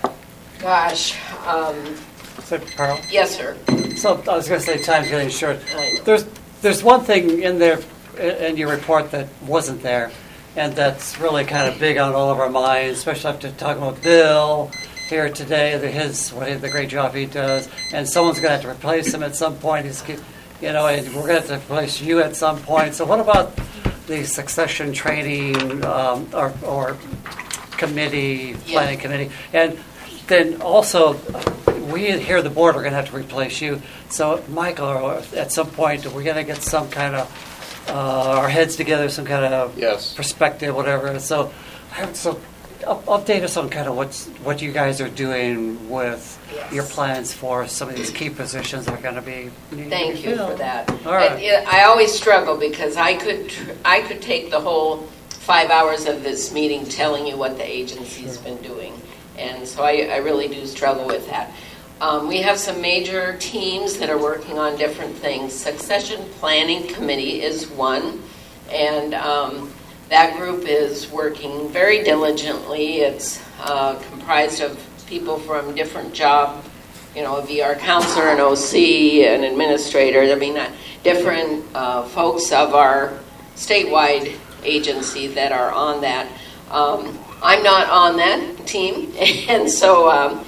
Gosh. Um, So, Carl? yes, sir. So I was going to say time's getting short. There's there's one thing in there in your report that wasn't there, and that's really kind of big on all of our minds, especially after talking about Bill here today, the, his what, the great job he does, and someone's going to have to replace him at some point. He's, you know, and we're going to have to replace you at some point. So what about the succession training um, or, or committee, planning yeah. committee, and then also, we here, the board, are going to have to replace you. So, Michael, at some point, we're going to get some kind of, uh, our heads together, some kind of yes. perspective, whatever. So, so up, update us on kind of what's, what you guys are doing with yes. your plans for some of these key positions that are going to be needed. Thank you filled. for that. All right. I, I always struggle because I could, I could take the whole five hours of this meeting telling you what the agency's sure. been doing. And so I, I really do struggle with that. Um, we have some major teams that are working on different things. Succession Planning Committee is one, and um, that group is working very diligently. It's uh, comprised of people from different job, you know, a V R counselor, an O C, an administrator. I mean, uh, different uh, folks of our statewide agency that are on that. Um, I'm not on that team, and so um,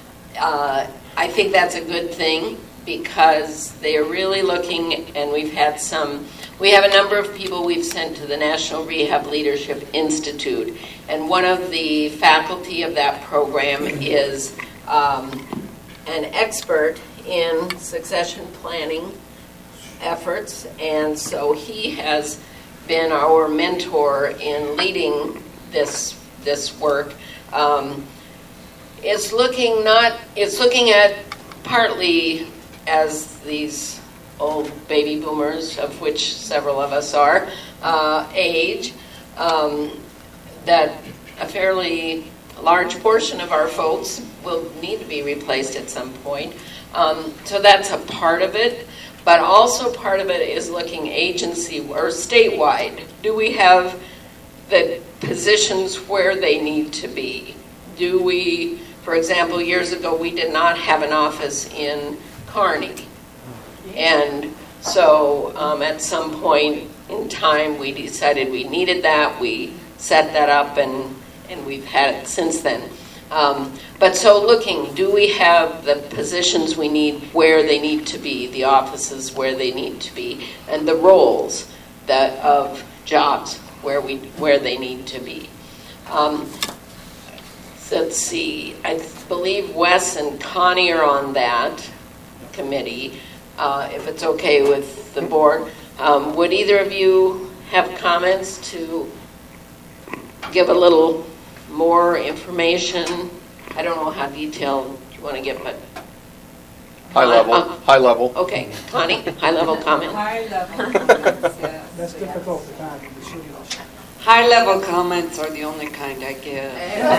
uh, I think that's a good thing because they are really looking, and we've had some, we have a number of people we've sent to the National Rehab Leadership Institute, and one of the faculty of that program is um, an expert in succession planning efforts, and so he has been our mentor in leading this this work. Um, it's looking not it's looking at partly as these old baby boomers, of which several of us are, uh, age, um, that a fairly large portion of our folks will need to be replaced at some point. Um, so that's a part of it. But also part of it is looking agency or statewide. Do we have the positions where they need to be? Do we, for example, years ago we did not have an office in Kearney. And so um, at some point in time we decided we needed that. We set that up and, and we've had it since then. Um, but so looking, do we have the positions we need where they need to be, the offices where they need to be, and the roles that of jobs where we where they need to be? Um, so let's see. I believe Wes and Connie are on that committee. Uh, if it's okay with the board, um, would either of you have comments to give a little more information? I don't know how detailed you want to get, but high level. Uh, high level. Okay, Connie, high level comment. High level. That's difficult to find in the studios. High level comments are the only kind I give.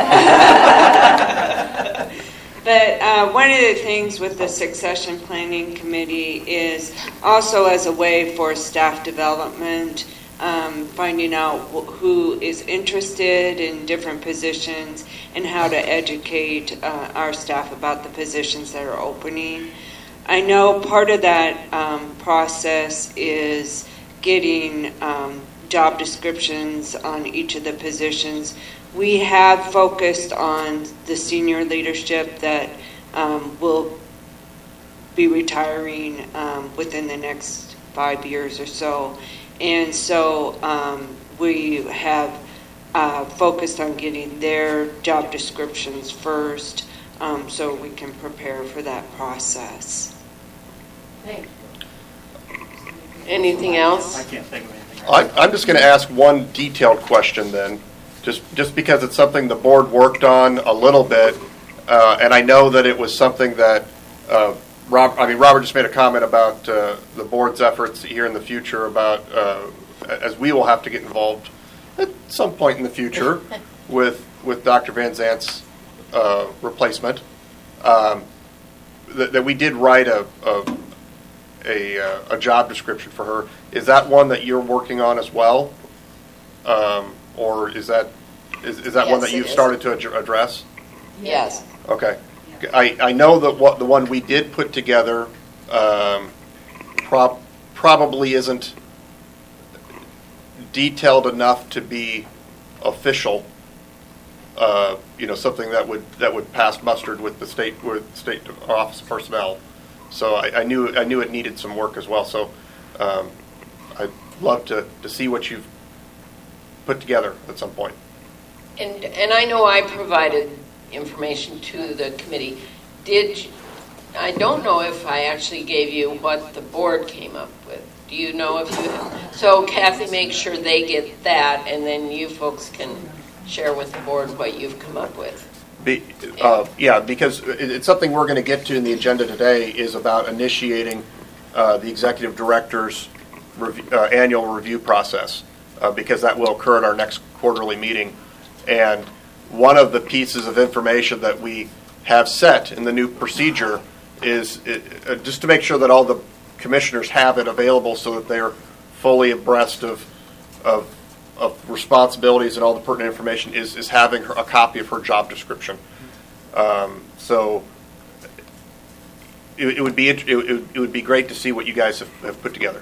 But uh, one of the things with the succession planning committee is also as a way for staff development. Um, finding out wh- who is interested in different positions and how to educate uh, our staff about the positions that are opening. I know part of that um, process is getting um, job descriptions on each of the positions. We have focused on the senior leadership that um, will be retiring um, within the next five years or so. And so um, we have uh, focused on getting their job descriptions first um, so we can prepare for that process. Thank you. Anything else? I can't think of anything. I'm, I'm just going to ask one detailed question then, just, just because it's something the board worked on a little bit, uh, and I know that it was something that uh, Rob, I mean, Robert just made a comment about uh, the board's efforts here in the future about, uh, as we will have to get involved at some point in the future with with Doctor Van Zant's uh, replacement. Um, that, that we did write a a, a a job description for her. Is that one that you're working on as well, um, or is that is, is that Yes, one that it you've is. started to ad- address? Yes. Okay. I, I know that what the one we did put together um, prob- probably isn't detailed enough to be official. Uh, you know, something that would that would pass muster with the state with state office of personnel. So I, I knew I knew it needed some work as well. So um, I'd love to, to see what you've put together at some point. And and I know I provided information to the committee. Did you, I don't know if I actually gave you what the board came up with. Do you know if you have? So Kathy, make sure they get that, and then you folks can share with the board what you've come up with. Be, uh, yeah, because it, it's something we're going to get to in the agenda today is about initiating uh, the executive director's rev- uh, annual review process, uh, because that will occur at our next quarterly meeting. And one of the pieces of information that we have set in the new procedure is it, uh, just to make sure that all the commissioners have it available so that they're fully abreast of of, of responsibilities and all the pertinent information is, is having her, a copy of her job description. Um, so it, it would be it, it, it would be great to see what you guys have, have put together.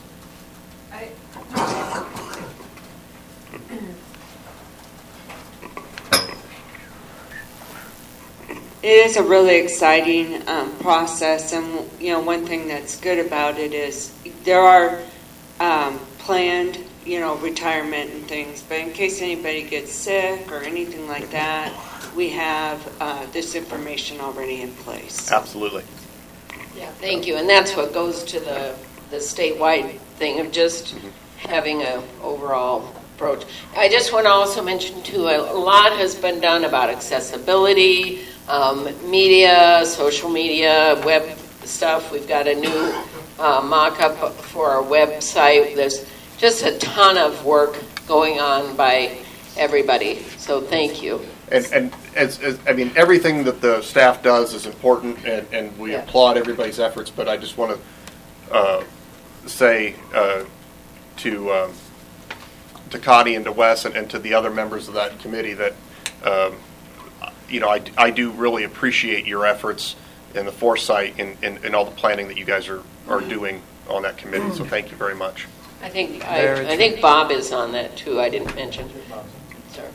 It is a really exciting um, process, and you know, one thing that's good about it is there are um, planned, you know, retirement and things. But in case anybody gets sick or anything like that, we have uh, this information already in place. Absolutely. Yeah, thank you. And that's what goes to the the statewide thing of just having an overall approach. I just want to also mention too, a lot has been done about accessibility. um, media, social media, web stuff. We've got a new uh, mock-up for our website. There's just a ton of work going on by everybody. So thank you. And, and as, as, I mean, everything that the staff does is important, and, and we Yeah. applaud everybody's efforts, but I just want to uh, say uh, to um, to Connie and to Wes and, and to the other members of that committee that, um, you know, I, I do really appreciate your efforts and the foresight in, in, in all the planning that you guys are, are doing on that committee, so thank you very much. I think I, I think Bob is on that too. I didn't mention. Sorry.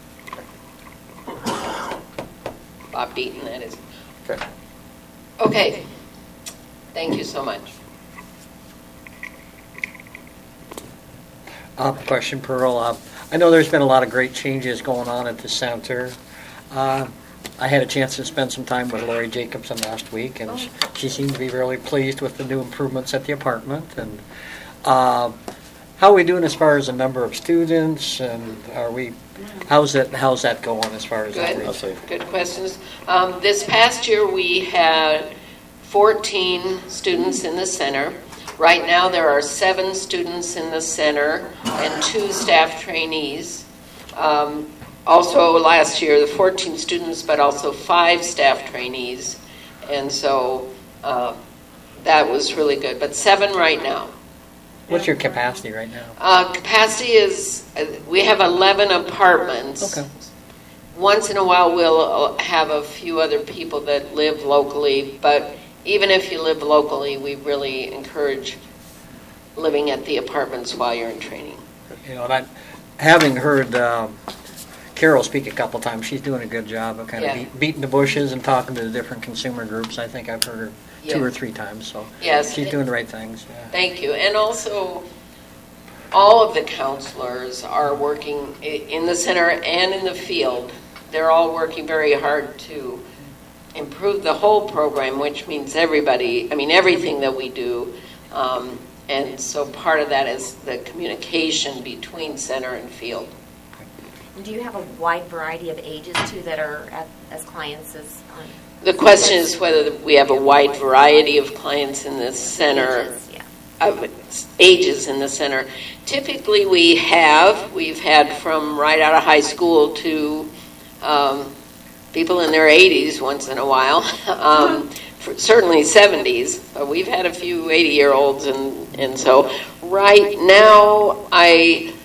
Bob Deaton, that is. Okay. Okay. Thank you so much. Uh, question, Pearl. Uh, I know there's been a lot of great changes going on at the center. Uh, I had a chance to spend some time with Lori Jacobson last week, and she, she seemed to be really pleased with the new improvements at the apartment. And uh, how are we doing as far as the number of students? And are we? How's that? How's that going as far as Good. outreach? Good questions. Um, this past year we had fourteen students in the center. Right now there are seven students in the center and two staff trainees. Um, also last year the fourteen students, but also five staff trainees, and so uh, that was really good. But seven right now. What's your capacity right now? Uh, capacity is, uh, we have eleven apartments. Okay. Once in a while we'll have a few other people that live locally, but even if you live locally, we really encourage living at the apartments while you're in training. You know, and I, having heard um, Carol speak a couple times, she's doing a good job of kind Yeah. of beat, beating the bushes and talking to the different consumer groups. I think I've heard her two Yes. or three times, so Yes. she's doing the right things. Yeah. Thank you. And also, all of the counselors are working i- in the center and in the field. They're all working very hard to improve the whole program, which means everybody, I mean, everything that we do. Um, and so part of that is the communication between center and field. Do you have a wide variety of ages, too, that are at, as clients as on? The question is whether we have a wide variety of clients in the center, Ages, yeah. of ages in the center. Typically we have, we've had from right out of high school to um, people in their eighties once in a while, um, for certainly seventies, but we've had a few eighty-year-olds, and, and so right now I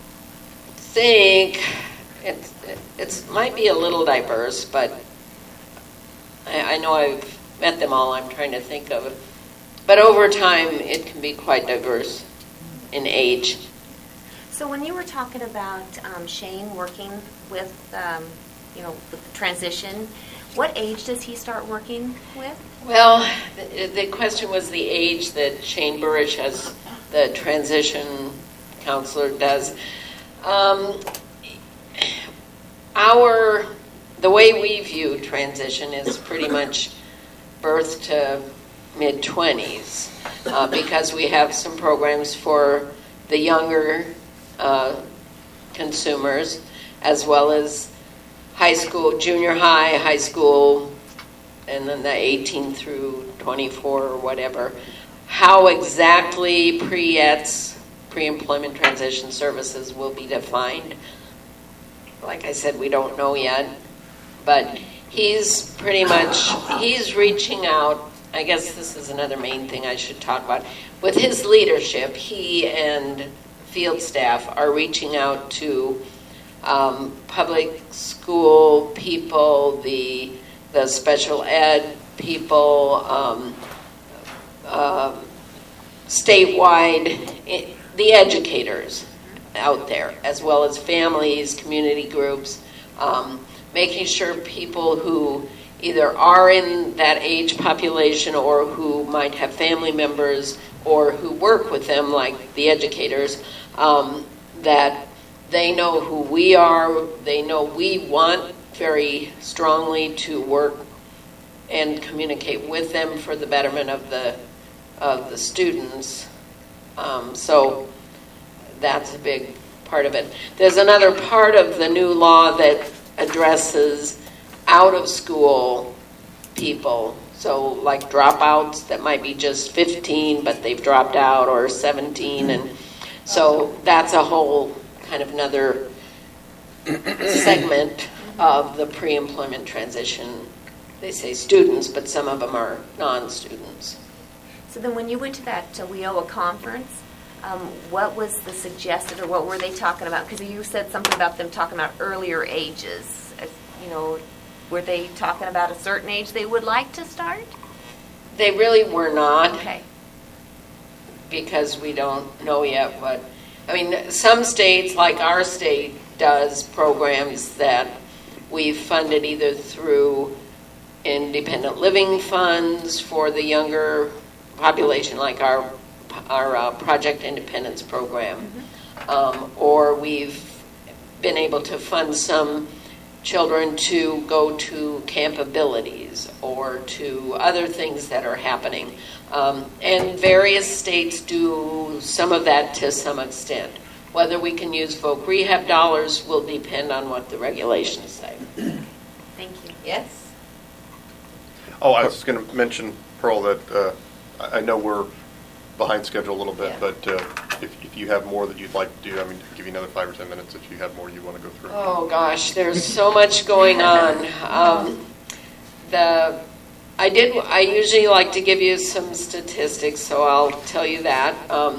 think it's, it's might be a little diverse, but I, I know I've met them all. I'm trying to think of it. But over time, it can be quite diverse in age. So when you were talking about um, Shane working with, um, you know, with the transition, what age does he start working with? Well, the, the question was the age that Shane Burrish, as the transition counselor, does. Um, our the way we view transition is pretty much birth to mid-twenties, uh, because we have some programs for the younger uh, consumers, as well as high school, junior high, high school, and then the eighteen through twenty-four or whatever. How exactly pre-E T S, pre-employment transition services, will be defined, like I said, we don't know yet. But he's pretty much, he's reaching out. I guess this is another main thing I should talk about. With his leadership, he and field staff are reaching out to um, public school people, the the special ed people, um, uh, statewide, it, the educators out there, as well as families, community groups, um, making sure people who either are in that age population or who might have family members or who work with them, like the educators, um, that they know who we are, they know we want very strongly to work and communicate with them for the betterment of the of the students. Um, so that's a big part of it. There's another part of the new law that addresses out-of-school people, so like dropouts that might be just fifteen, but they've dropped out, or seventeen, and so that's a whole kind of another segment of the pre-employment transition. They say students, but some of them are non-students. So then when you went to that uh, W I O A conference, um, what was the suggested, or what were they talking about? Because you said something about them talking about earlier ages. Uh, you know, were they talking about a certain age they would like to start? They really were not. Okay. Because we don't know yet what, I mean, some states, like our state, does programs that we've funded either through independent living funds for the younger population, like our our uh, Project Independence program, mm-hmm. um, or we've been able to fund some children to go to Camp Abilities or to other things that are happening. Um, and various states do some of that to some extent. Whether we can use voc rehab dollars will depend on what the regulations say. Thank you. Yes? Oh, I was just going to mention, Pearl, that uh, I know we're behind schedule a little bit, Yeah. but uh, if, if you have more that you'd like to do, I mean, I'll give you another five or ten minutes if you have more you want to go through. Oh gosh, there's so much going on. Um, the I did. I usually like to give you some statistics, so I'll tell you that. Um,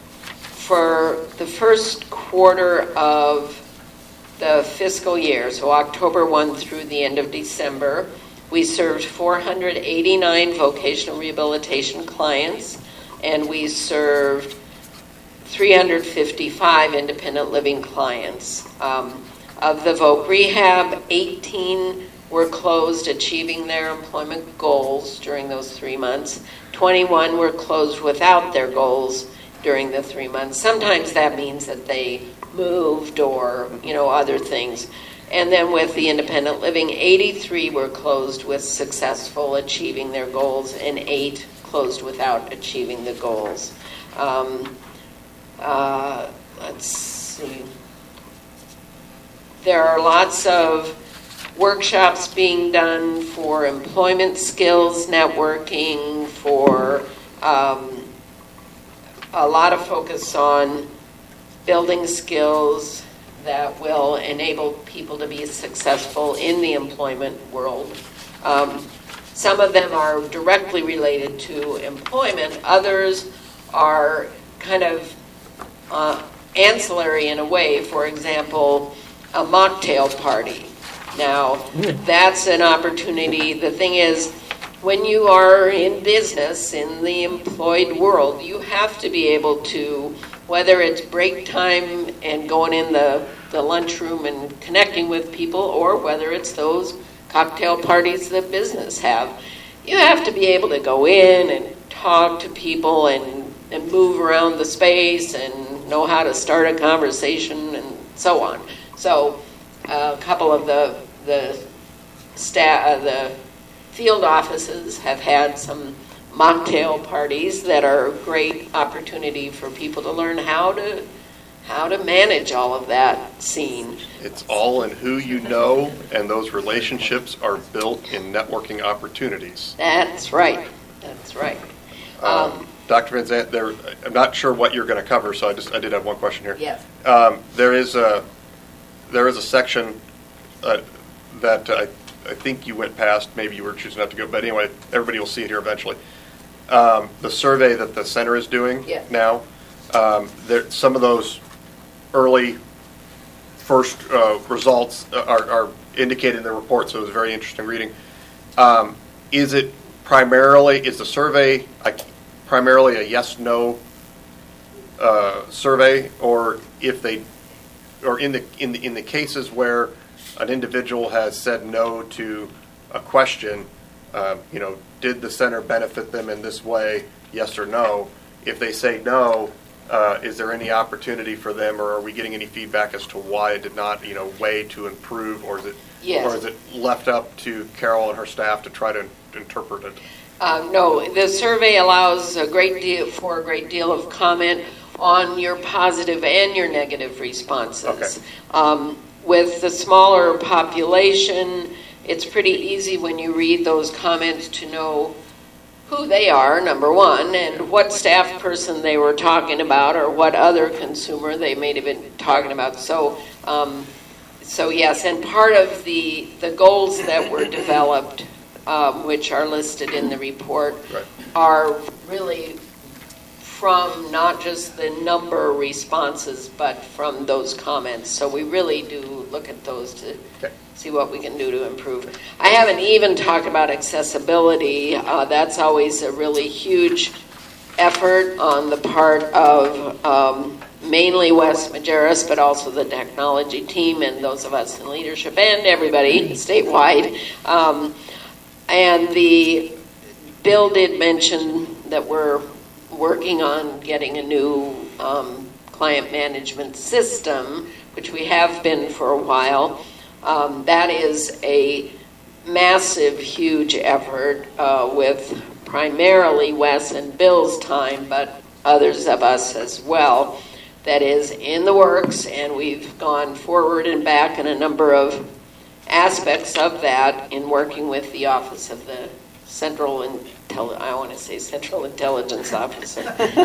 for the first quarter of the fiscal year, so October first through the end of December, we served four hundred eighty-nine vocational rehabilitation clients, and we served three hundred fifty-five independent living clients. Um, of the voc rehab, eighteen were closed, achieving their employment goals during those three months. twenty-one were closed without their goals during the three months. Sometimes that means that they moved or, you know, other things. And then with the independent living, eighty-three were closed with successful achieving their goals, and eight closed without achieving the goals. Um, uh, let's see. There are lots of workshops being done for employment skills, networking, for um, a lot of focus on building skills that will enable people to be successful in the employment world. Um, some of them are directly related to employment. Others are kind of uh, ancillary in a way. For example, a mocktail party. Now, that's an opportunity. The thing is, when you are in business, in the employed world, you have to be able to, whether it's break time and going in the, the lunchroom and connecting with people, or whether it's those cocktail parties that business have, you have to be able to go in and talk to people and, and move around the space and know how to start a conversation and so on. So uh, a couple of the the staff, uh, the field offices have had some mocktail parties that are a great opportunity for people to learn how to how to manage all of that scene. It's all in who you know, and those relationships are built in networking opportunities. That's right. That's right. Um, Um, Doctor Van Zandt, there, I'm not sure what you're going to cover, so I just I did have one question here. Yes. Um, there is a there is a section uh, that I, I think you went past. Maybe you were choosing not to go, but anyway, everybody will see it here eventually. Um, the survey that the center is doing Yes. now, um, there, some of those early first uh, results are, are indicated in the report, so it was very interesting reading. Um, is it primarily, is the survey a, primarily a yes/no uh, survey, or if they, or in the in the in the cases where an individual has said no to a question, um, you know, did the center benefit them in this way, yes or no? If they say no, uh, is there any opportunity for them, or are we getting any feedback as to why it did not, you know, way to improve, or is it, Yes. or is it left up to Carol and her staff to try to interpret it? Uh, no, the survey allows a great deal for a great deal of comment on your positive and your negative responses. Okay. Um, with the smaller population, it's pretty easy when you read those comments to know who they are, number one, and what staff person they were talking about or what other consumer they may have been talking about. So, um, so yes, and part of the, the goals that were developed, um, which are listed in the report, right, are really from not just the number of responses, but from those comments. So we really do look at those to okay. see what we can do to improve. I haven't even talked about accessibility. Uh, that's always a really huge effort on the part of um, mainly Wes Majerus, but also the technology team and those of us in leadership and everybody statewide. Um, and the Bill did mention that we're working on getting a new um, client management system, which we have been for a while. Um, that is a massive, huge effort uh, with primarily Wes and Bill's time, but others of us as well. That is in the works, and we've gone forward and back in a number of aspects of that in working with the Office of the Central Intel- I want to say Central Intelligence Officer,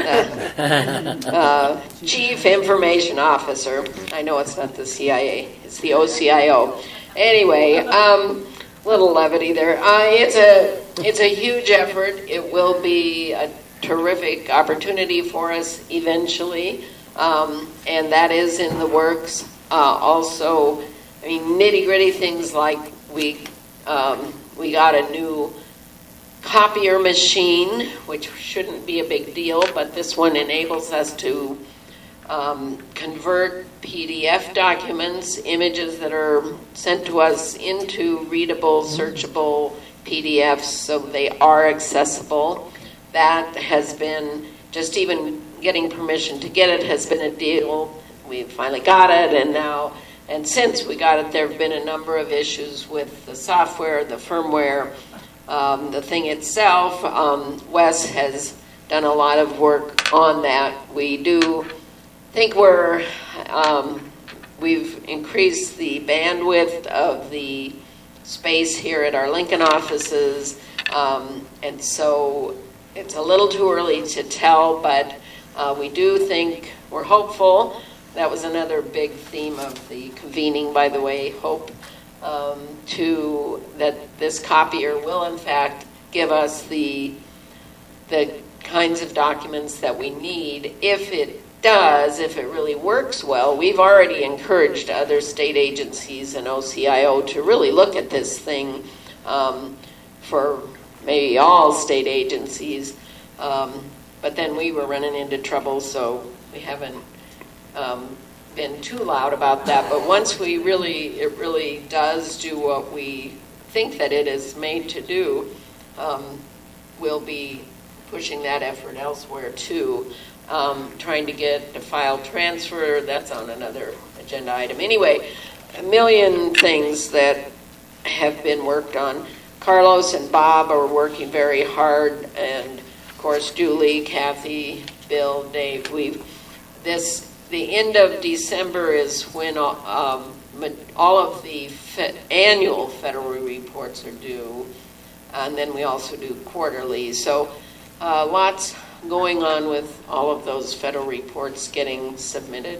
uh, uh, Chief Information Officer. I know it's not the C I A, it's the O C I O. Anyway, um, little levity there. Uh, it's a it's a huge effort. It will be a terrific opportunity for us eventually, um, and that is in the works. Uh, also, I mean, nitty gritty things like we um, we got a new copier machine, which shouldn't be a big deal, but this one enables us to um, convert P D F documents, images that are sent to us, into readable, searchable P D Fs, so they are accessible. That has been, just even getting permission to get it has been a deal. We finally got it, and now, and since we got it, there have been a number of issues with the software, the firmware, Um, the thing itself. um, Wes has done a lot of work on that. We do think we're, um, we've increased the bandwidth of the space here at our Lincoln offices, um, and so it's a little too early to tell, but uh, we do think, we're hopeful. That was another big theme of the convening, by the way, hope. Um, to that this copier will in fact give us the the kinds of documents that we need. If it does, if it really works well, we've already encouraged other state agencies and O C I O to really look at this thing um, for maybe all state agencies. Um, but then we were running into trouble, so we haven't um, been too loud about that. But once we really, it really does do what we think that it is made to do, um, we'll be pushing that effort elsewhere too. Um, trying to get a file transfer, that's on another agenda item. Anyway, a million things that have been worked on. Carlos and Bob are working very hard, and of course Julie, Kathy, Bill, Dave. We've this the end of December is when um, all of the fe- annual federal reports are due, and then we also do quarterly. So uh, lots going on with all of those federal reports getting submitted.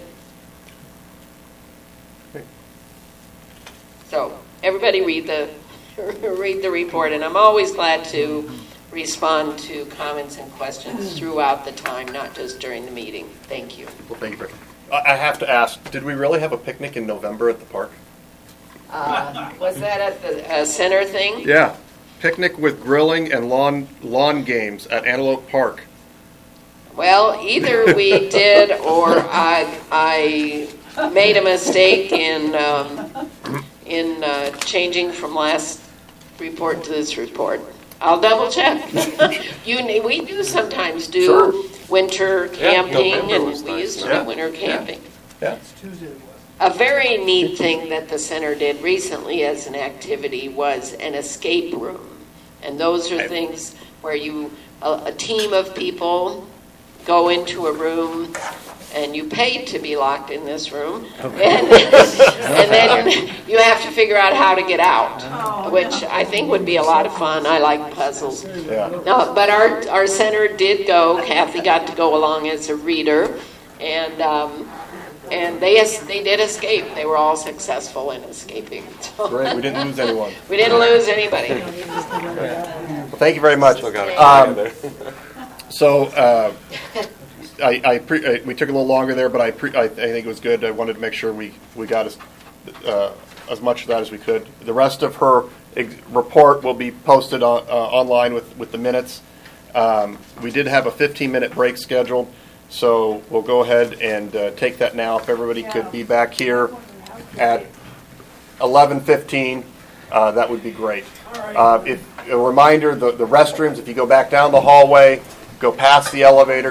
So everybody read the read the report, and I'm always glad to respond to comments and questions throughout the time, not just during the meeting. Thank you. Well, thank you, Becky. I have to ask, did we really have a picnic in November at the park? Uh, was that at the uh, center thing? Yeah. Picnic with grilling and lawn lawn games at Antelope Park. Well, either we did or I, I made a mistake in um, in uh, changing from last report to this report. I'll double check. you, we do sometimes do sure. winter camping, yeah, and we nice. used to yeah. do winter camping. Yeah. Yeah. A very neat thing that the center did recently as an activity was an escape room. And those are things where you, a, a team of people go into a room and you paid to be locked in this room, and, and then you have to figure out how to get out, which I think would be a lot of fun. I like puzzles. Yeah. No, but our, our center did go. Kathy got to go along as a reader, and um, and they they did escape. They were all successful in escaping. So Great, we didn't lose anyone. we didn't lose anybody. Well, thank you very much. Um, so uh, I, I pre- I, we took a little longer there, but I, pre- I, I think it was good. I wanted to make sure we, we got as, uh, as much of that as we could. The rest of her ex- report will be posted on, uh, online with, with the minutes. Um, we did have a fifteen-minute break scheduled, so we'll go ahead and uh, take that now. If everybody could be back here at eleven fifteen, uh, that would be great. Uh, if, a reminder, the, the restrooms, if you go back down the hallway, go past the elevator,